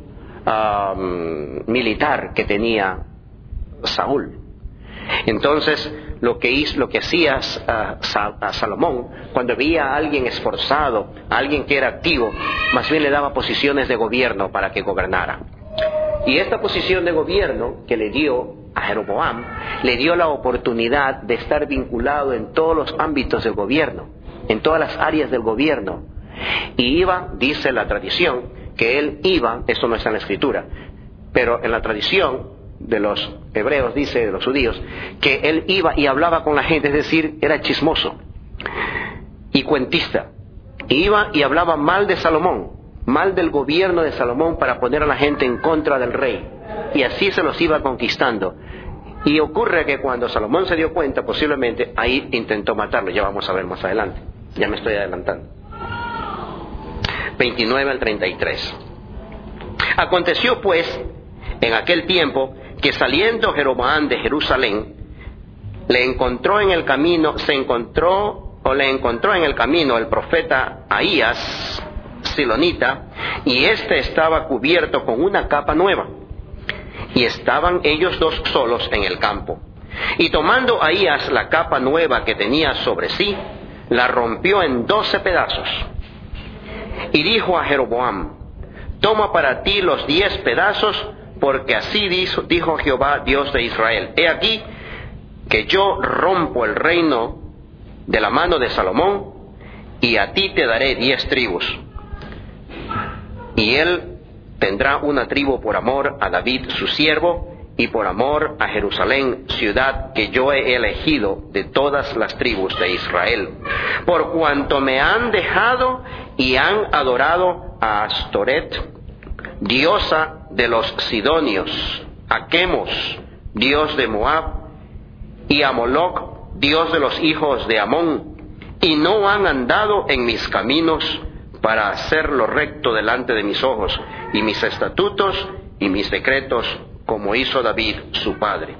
uh, militar que tenía Saúl. Entonces, lo que hizo, lo que hacía uh, a Salomón, cuando veía a alguien esforzado, a alguien que era activo, más bien le daba posiciones de gobierno para que gobernara. Y esta posición de gobierno que le dio a Jeroboam, le dio la oportunidad de estar vinculado en todos los ámbitos del gobierno, en todas las áreas del gobierno. Y iba, dice la tradición, que él iba, eso no está en la escritura, pero en la tradición de los hebreos, dice, de los judíos, que él iba y hablaba con la gente, es decir, era chismoso y cuentista. Iba y hablaba mal de Salomón, mal del gobierno de Salomón, para poner a la gente en contra del rey. Y así se los iba conquistando. Y ocurre que cuando Salomón se dio cuenta, posiblemente ahí intentó matarlo. Ya vamos a ver más adelante. Ya me estoy adelantando. veintinueve al treinta y tres. Aconteció pues en aquel tiempo que saliendo Jeroboam de Jerusalén, le encontró en el camino, se encontró o le encontró en el camino el profeta Ahías, silonita, y éste estaba cubierto con una capa nueva. Y estaban ellos dos solos en el campo. Y tomando Ahías la capa nueva que tenía sobre sí, la rompió en doce pedazos. Y dijo a Jeroboam: toma para ti los diez pedazos, porque así dijo, dijo Jehová, Dios de Israel: he aquí que yo rompo el reino de la mano de Salomón, y a ti te daré diez tribus. Y él tendrá una tribu por amor a David su siervo, y por amor a Jerusalén, ciudad que yo he elegido de todas las tribus de Israel, por cuanto me han dejado y han adorado a Astoret, diosa de los sidonios, a Quemos, dios de Moab, y a Moloc, dios de los hijos de Amón, y no han andado en mis caminos para hacer lo recto delante de mis ojos, y mis estatutos y mis decretos, como hizo David su padre.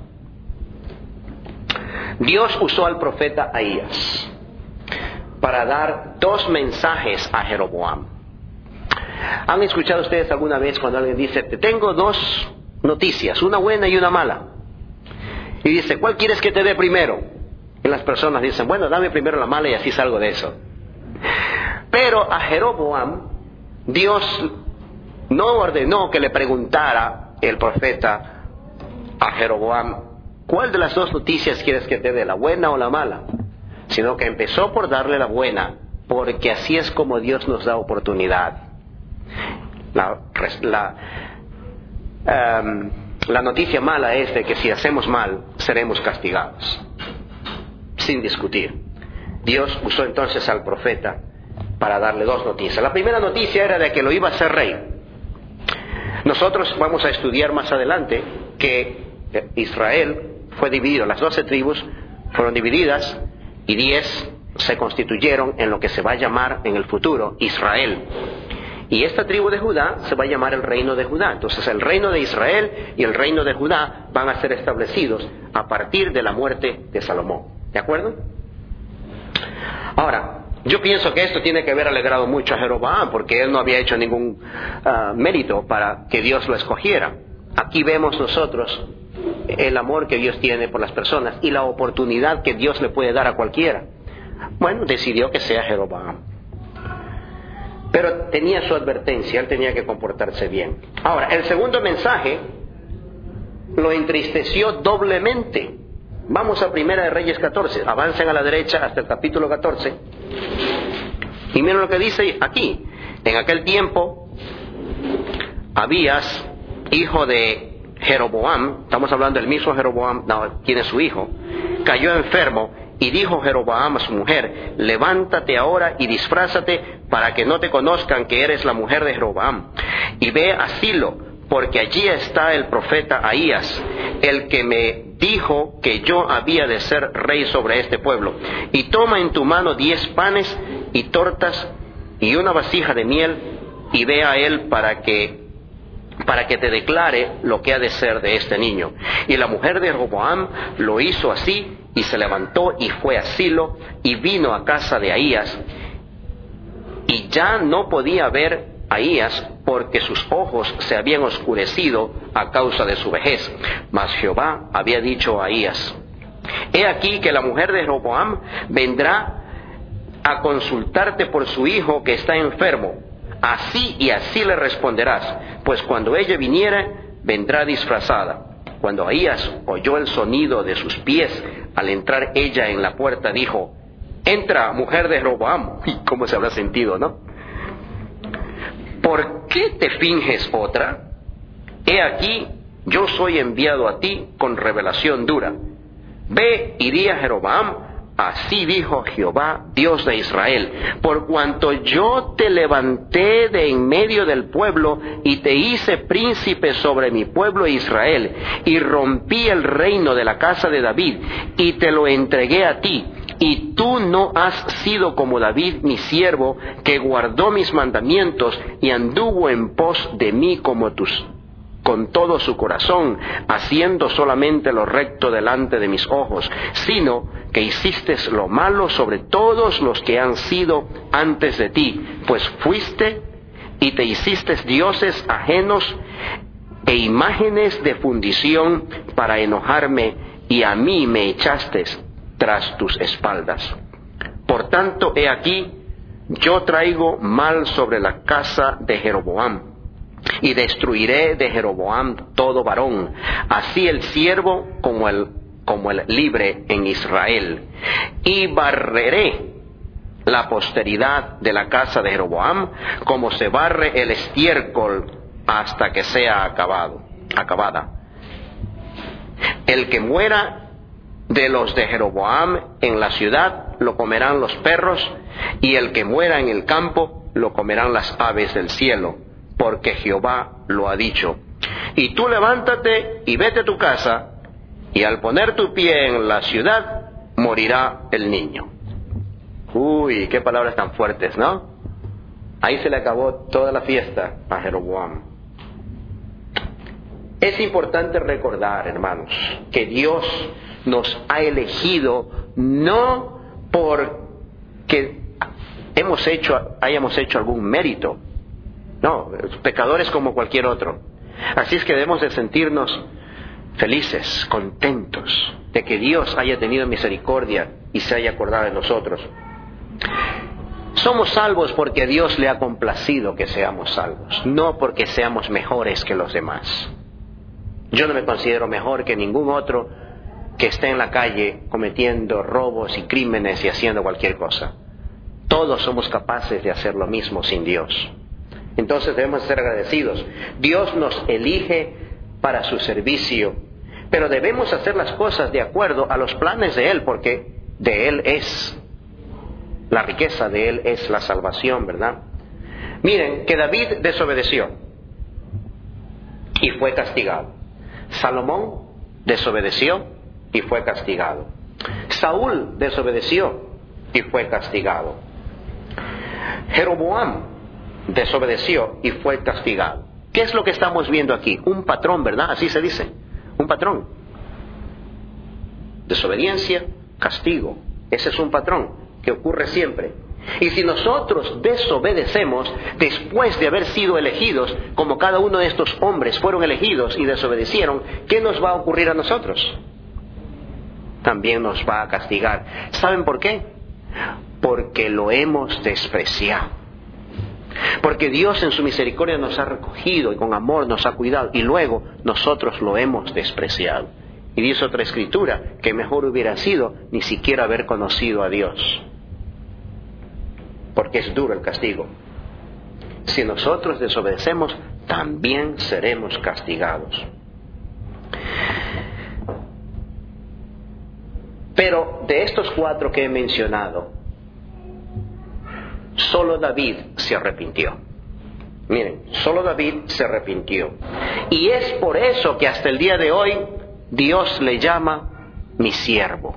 Dios usó al profeta Ahías para dar dos mensajes a Jeroboam. ¿Han escuchado ustedes alguna vez cuando alguien dice: te tengo dos noticias, una buena y una mala? Y dice: ¿cuál quieres que te dé primero? Y las personas dicen: bueno, dame primero la mala y así salgo de eso. Pero a Jeroboam, Dios no ordenó que le preguntara el profeta a Jeroboam: ¿cuál de las dos noticias quieres que te dé, la buena o la mala? Sino que empezó por darle la buena, porque así es como Dios nos da oportunidad. La, la, um, la noticia mala es de que si hacemos mal, seremos castigados, sin discutir. Dios usó entonces al profeta para darle dos noticias. La primera noticia era de que lo iba a hacer rey. Nosotros vamos a estudiar más adelante que Israel fue dividido, las doce tribus fueron divididas y diez se constituyeron en lo que se va a llamar en el futuro Israel. Y esta tribu de Judá se va a llamar el reino de Judá. Entonces el reino de Israel y el reino de Judá van a ser establecidos a partir de la muerte de Salomón. ¿De acuerdo? Ahora, yo pienso que esto tiene que haber alegrado mucho a Jeroboam, porque él no había hecho ningún uh, mérito para que Dios lo escogiera. Aquí vemos nosotros el amor que Dios tiene por las personas y la oportunidad que Dios le puede dar a cualquiera. Bueno, decidió que sea Jeroboam. Pero tenía su advertencia, él tenía que comportarse bien. Ahora, el segundo mensaje lo entristeció doblemente. Vamos a Primera de Reyes catorce, avancen a la derecha hasta el capítulo catorce. Y miren lo que dice aquí. En aquel tiempo, Abías, hijo de Jeroboam, estamos hablando del mismo Jeroboam, no, ¿quién es su hijo? Cayó enfermo y dijo Jeroboam a su mujer, levántate ahora y disfrázate para que no te conozcan que eres la mujer de Jeroboam. Y ve a Silo, porque allí está el profeta Ahías, el que me dijo que yo había de ser rey sobre este pueblo. Y toma en tu mano diez panes y tortas y una vasija de miel, y ve a él para que para que te declare lo que ha de ser de este niño. Y la mujer de Jeroboam lo hizo así, y se levantó y fue a Silo, y vino a casa de Ahías, y ya no podía ver a Ahías, porque sus ojos se habían oscurecido a causa de su vejez. Mas Jehová había dicho a Ahías, he aquí que la mujer de Jeroboam vendrá a consultarte por su hijo que está enfermo. Así y así le responderás, pues cuando ella viniere, vendrá disfrazada. Cuando Ahías oyó el sonido de sus pies, al entrar ella en la puerta, dijo, entra, mujer de Jeroboam. ¿Y cómo se habrá sentido, no? ¿Por qué te finges otra? He aquí, yo soy enviado a ti con revelación dura. Ve y di a Jeroboam, así dijo Jehová, Dios de Israel, por cuanto yo te levanté de en medio del pueblo y te hice príncipe sobre mi pueblo Israel, y rompí el reino de la casa de David, y te lo entregué a ti, y tú no has sido como David mi siervo, que guardó mis mandamientos y anduvo en pos de mí como tus con todo su corazón, haciendo solamente lo recto delante de mis ojos, sino que hiciste lo malo sobre todos los que han sido antes de ti, pues fuiste y te hiciste dioses ajenos e imágenes de fundición para enojarme, y a mí me echaste tras tus espaldas. Por tanto, he aquí, yo traigo mal sobre la casa de Jeroboam, y destruiré de Jeroboam todo varón, así el siervo como el, como el libre en Israel. Y barreré la posteridad de la casa de Jeroboam, como se barre el estiércol hasta que sea acabado, acabada. El que muera de los de Jeroboam en la ciudad, lo comerán los perros, y el que muera en el campo, lo comerán las aves del cielo, porque Jehová lo ha dicho. Y tú levántate y vete a tu casa, y al poner tu pie en la ciudad, morirá el niño. Uy, qué palabras tan fuertes, ¿no? Ahí se le acabó toda la fiesta a Jeroboam. Es importante recordar, hermanos, que Dios nos ha elegido no porque hemos hecho, hayamos hecho algún mérito. No, pecadores como cualquier otro. Así es que debemos de sentirnos felices, contentos de que Dios haya tenido misericordia y se haya acordado de nosotros. Somos salvos porque a Dios le ha complacido que seamos salvos, no porque seamos mejores que los demás. Yo no me considero mejor que ningún otro que esté en la calle cometiendo robos y crímenes y haciendo cualquier cosa. Todos somos capaces de hacer lo mismo sin Dios. Entonces debemos ser agradecidos. Dios nos elige para su servicio, pero debemos hacer las cosas de acuerdo a los planes de Él, porque de Él es la riqueza, de Él es la salvación, ¿verdad? Miren que David desobedeció y fue castigado. Salomón desobedeció y fue castigado. Saúl desobedeció y fue castigado. Jeroboam desobedeció y fue castigado. ¿Qué es lo que estamos viendo aquí? Un patrón, ¿verdad? Así se dice, un patrón. Desobediencia, castigo. Ese es un patrón que ocurre siempre. Y si nosotros desobedecemos después de haber sido elegidos, como cada uno de estos hombres fueron elegidos y desobedecieron, ¿qué nos va a ocurrir a nosotros? También nos va a castigar. ¿Saben por qué? Porque lo hemos despreciado. Porque Dios en su misericordia nos ha recogido y con amor nos ha cuidado, y luego nosotros lo hemos despreciado. Y dice otra escritura que mejor hubiera sido ni siquiera haber conocido a Dios, porque es duro el castigo. Si nosotros desobedecemos, también seremos castigados. Pero de estos cuatro que he mencionado, solo David se arrepintió. Miren, solo David se arrepintió. Y es por eso que hasta el día de hoy Dios le llama mi siervo.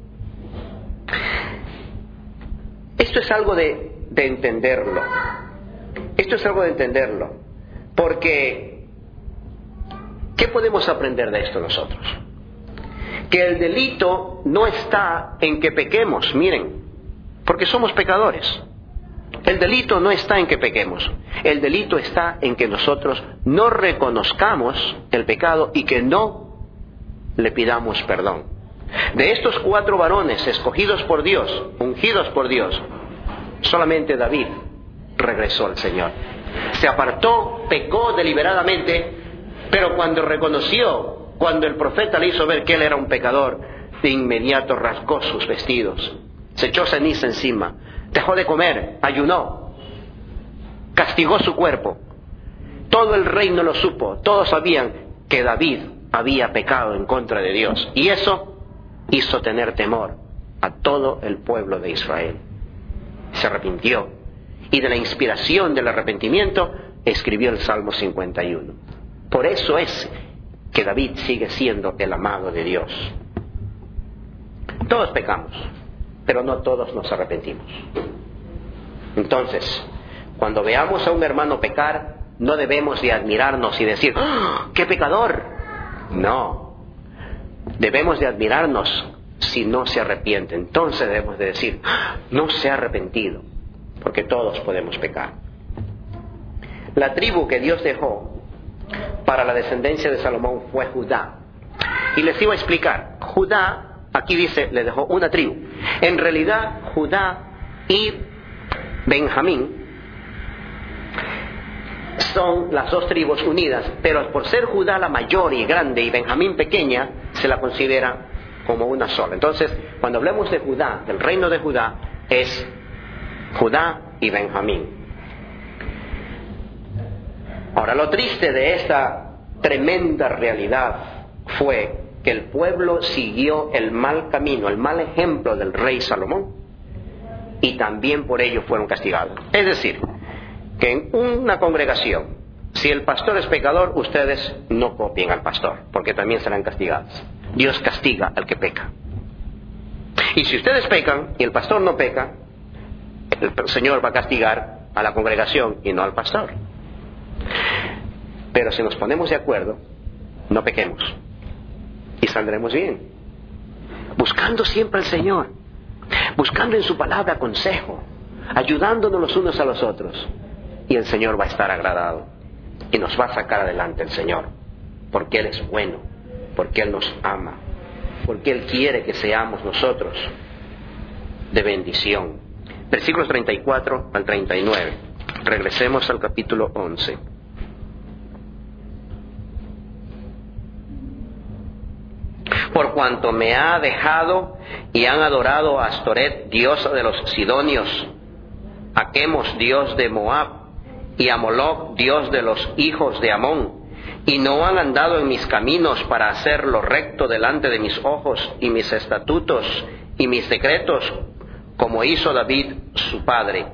Esto es algo de, de entenderlo. Esto es algo de entenderlo. Porque, ¿qué podemos aprender de esto nosotros? Que el delito no está en que pequemos, miren, porque somos pecadores. El delito no está en que pequemos. El delito está en que nosotros no reconozcamos el pecado y que no le pidamos perdón. De estos cuatro varones escogidos por Dios, ungidos por Dios, solamente David regresó al Señor. Se apartó, pecó deliberadamente, pero cuando reconoció, cuando el profeta le hizo ver que él era un pecador, de inmediato rasgó sus vestidos, se echó ceniza encima, dejó de comer, ayunó, castigó su cuerpo. Todo el reino lo supo, todos sabían que David había pecado en contra de Dios, y eso hizo tener temor a todo el pueblo de Israel. Se arrepintió, y de la inspiración del arrepentimiento escribió el Salmo cincuenta y uno. Por eso es que David sigue siendo el amado de Dios. Todos pecamos, pero no todos nos arrepentimos. Entonces, cuando veamos a un hermano pecar, no debemos de admirarnos y decir, ¡oh, qué pecador! No, debemos de admirarnos si no se arrepiente. Entonces debemos de decir, no se ha arrepentido, porque todos podemos pecar. La tribu que Dios dejó para la descendencia de Salomón fue Judá. Y les iba a explicar, Judá, aquí dice, le dejó una tribu. En realidad, Judá y Benjamín son las dos tribus unidas, pero por ser Judá la mayor y grande y Benjamín pequeña, se la considera como una sola. Entonces, cuando hablemos de Judá, del reino de Judá, es Judá y Benjamín. Ahora, lo triste de esta tremenda realidad fue que el pueblo siguió el mal camino, el mal ejemplo del rey Salomón, y también por ello fueron castigados. Es decir, que en una congregación, si el pastor es pecador, ustedes no copien al pastor, porque también serán castigados. Dios castiga al que peca. Y si ustedes pecan y el pastor no peca, el Señor va a castigar a la congregación y no al pastor. Pero si nos ponemos de acuerdo, no pequemos y saldremos bien, buscando siempre al Señor, buscando en su palabra consejo, ayudándonos los unos a los otros, y el Señor va a estar agradado y nos va a sacar adelante el Señor, porque Él es bueno, porque Él nos ama, porque Él quiere que seamos nosotros de bendición. Versículos treinta y cuatro al treinta y nueve. Regresemos al capítulo once. Por cuanto me ha dejado y han adorado a Astoret, diosa de los sidonios, a Quemos, dios de Moab, y a Moloc, dios de los hijos de Amón, y no han andado en mis caminos para hacer lo recto delante de mis ojos, y mis estatutos y mis decretos, como hizo David su padre.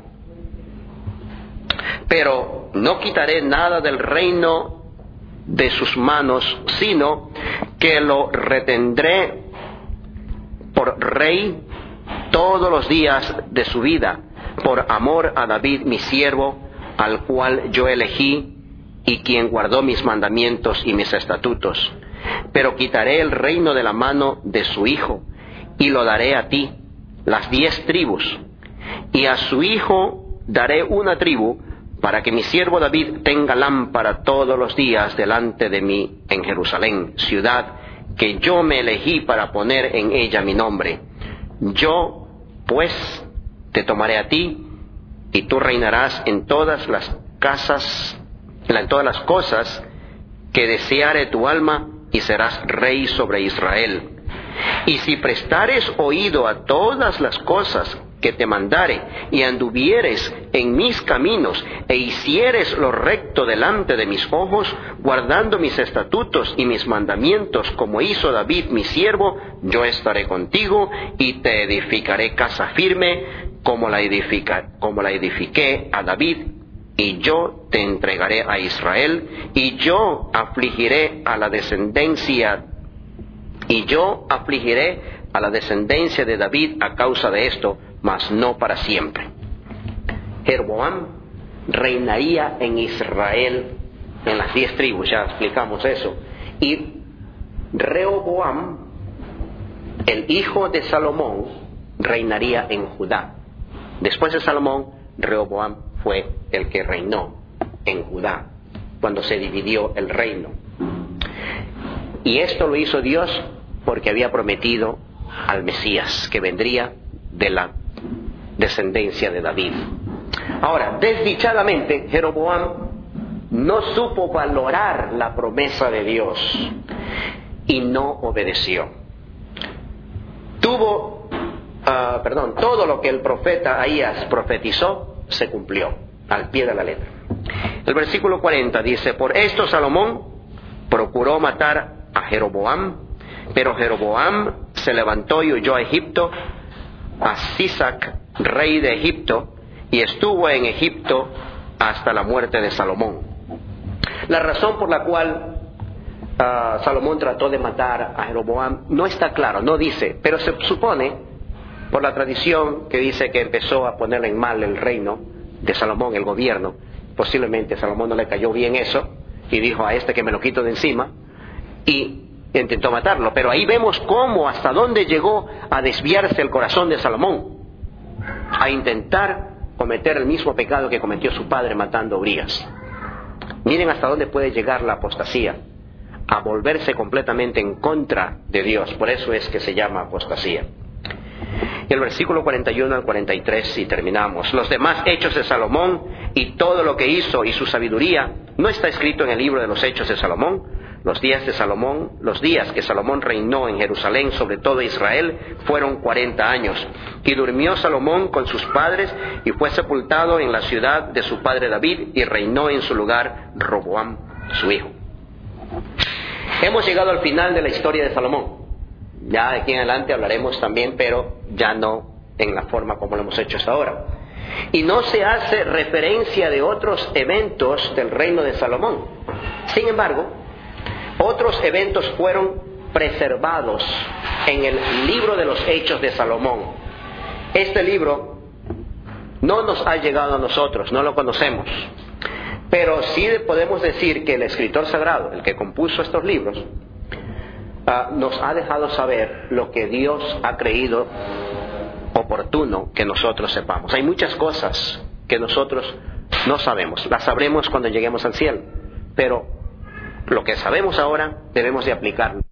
Pero no quitaré nada del reino de sus manos, sino que lo retendré por rey todos los días de su vida, por amor a David mi siervo, al cual yo elegí, y quien guardó mis mandamientos y mis estatutos. Pero quitaré el reino de la mano de su hijo, y lo daré a ti, las diez tribus, y a su hijo daré una tribu, para que mi siervo David tenga lámpara todos los días delante de mí en Jerusalén, ciudad que yo me elegí para poner en ella mi nombre. Yo, pues, te tomaré a ti y tú reinarás en todas las casas, en todas las cosas que deseare tu alma, y serás rey sobre Israel. Y si prestares oído a todas las cosas que te mandare, y anduvieres en mis caminos, e hicieres lo recto delante de mis ojos, guardando mis estatutos y mis mandamientos, como hizo David mi siervo, yo estaré contigo, y te edificaré casa firme, como la edifica, como la edifiqué a David, y yo te entregaré a Israel, y yo afligiré a la descendencia, y yo afligiré a la descendencia de David a causa de esto, mas no para siempre. Jeroboam reinaría en Israel en las diez tribus, ya explicamos eso. Y Rehoboam, el hijo de Salomón, reinaría en Judá. Después de Salomón, Rehoboam fue el que reinó en Judá, cuando se dividió el reino. Y esto lo hizo Dios porque había prometido al Mesías, que vendría de la descendencia de David. Ahora, desdichadamente, Jeroboam no supo valorar la promesa de Dios y no obedeció. Tuvo, uh, perdón, todo lo que el profeta Ahías profetizó se cumplió al pie de la letra. El versículo cuarenta dice: por esto Salomón procuró matar a Jeroboam, pero Jeroboam se levantó y huyó a Egipto, a Sisac, rey de Egipto, y estuvo en Egipto hasta la muerte de Salomón. La razón por la cual uh, Salomón trató de matar a Jeroboam no está claro, no dice, pero se supone, por la tradición que dice que empezó a ponerle en mal el reino de Salomón, el gobierno. Posiblemente Salomón no le cayó bien eso y dijo: a este que me lo quito de encima, y intentó matarlo. Pero ahí vemos cómo, hasta dónde llegó a desviarse el corazón de Salomón, a intentar cometer el mismo pecado que cometió su padre matando a Urías. Miren hasta dónde puede llegar la apostasía, a volverse completamente en contra de Dios. Por eso es que se llama apostasía. Y el versículo cuarenta y uno al cuarenta y tres, y terminamos. Los demás hechos de Salomón y todo lo que hizo y su sabiduría, ¿no está escrito en el libro de los hechos de Salomón? Los días de Salomón, los días que Salomón reinó en Jerusalén sobre todo Israel, fueron cuarenta años. Y durmió Salomón con sus padres y fue sepultado en la ciudad de su padre David, y reinó en su lugar Roboam, su hijo. Hemos llegado al final de la historia de Salomón. Ya de aquí en adelante hablaremos también, pero ya no en la forma como lo hemos hecho hasta ahora. Y no se hace referencia de otros eventos del reino de Salomón. Sin embargo, otros eventos fueron preservados en el libro de los Hechos de Salomón. Este libro no nos ha llegado a nosotros, no lo conocemos, pero sí podemos decir que el escritor sagrado, el que compuso estos libros, uh, nos ha dejado saber lo que Dios ha creído oportuno que nosotros sepamos. Hay muchas cosas que nosotros no sabemos, las sabremos cuando lleguemos al cielo, pero lo que sabemos ahora debemos de aplicarlo.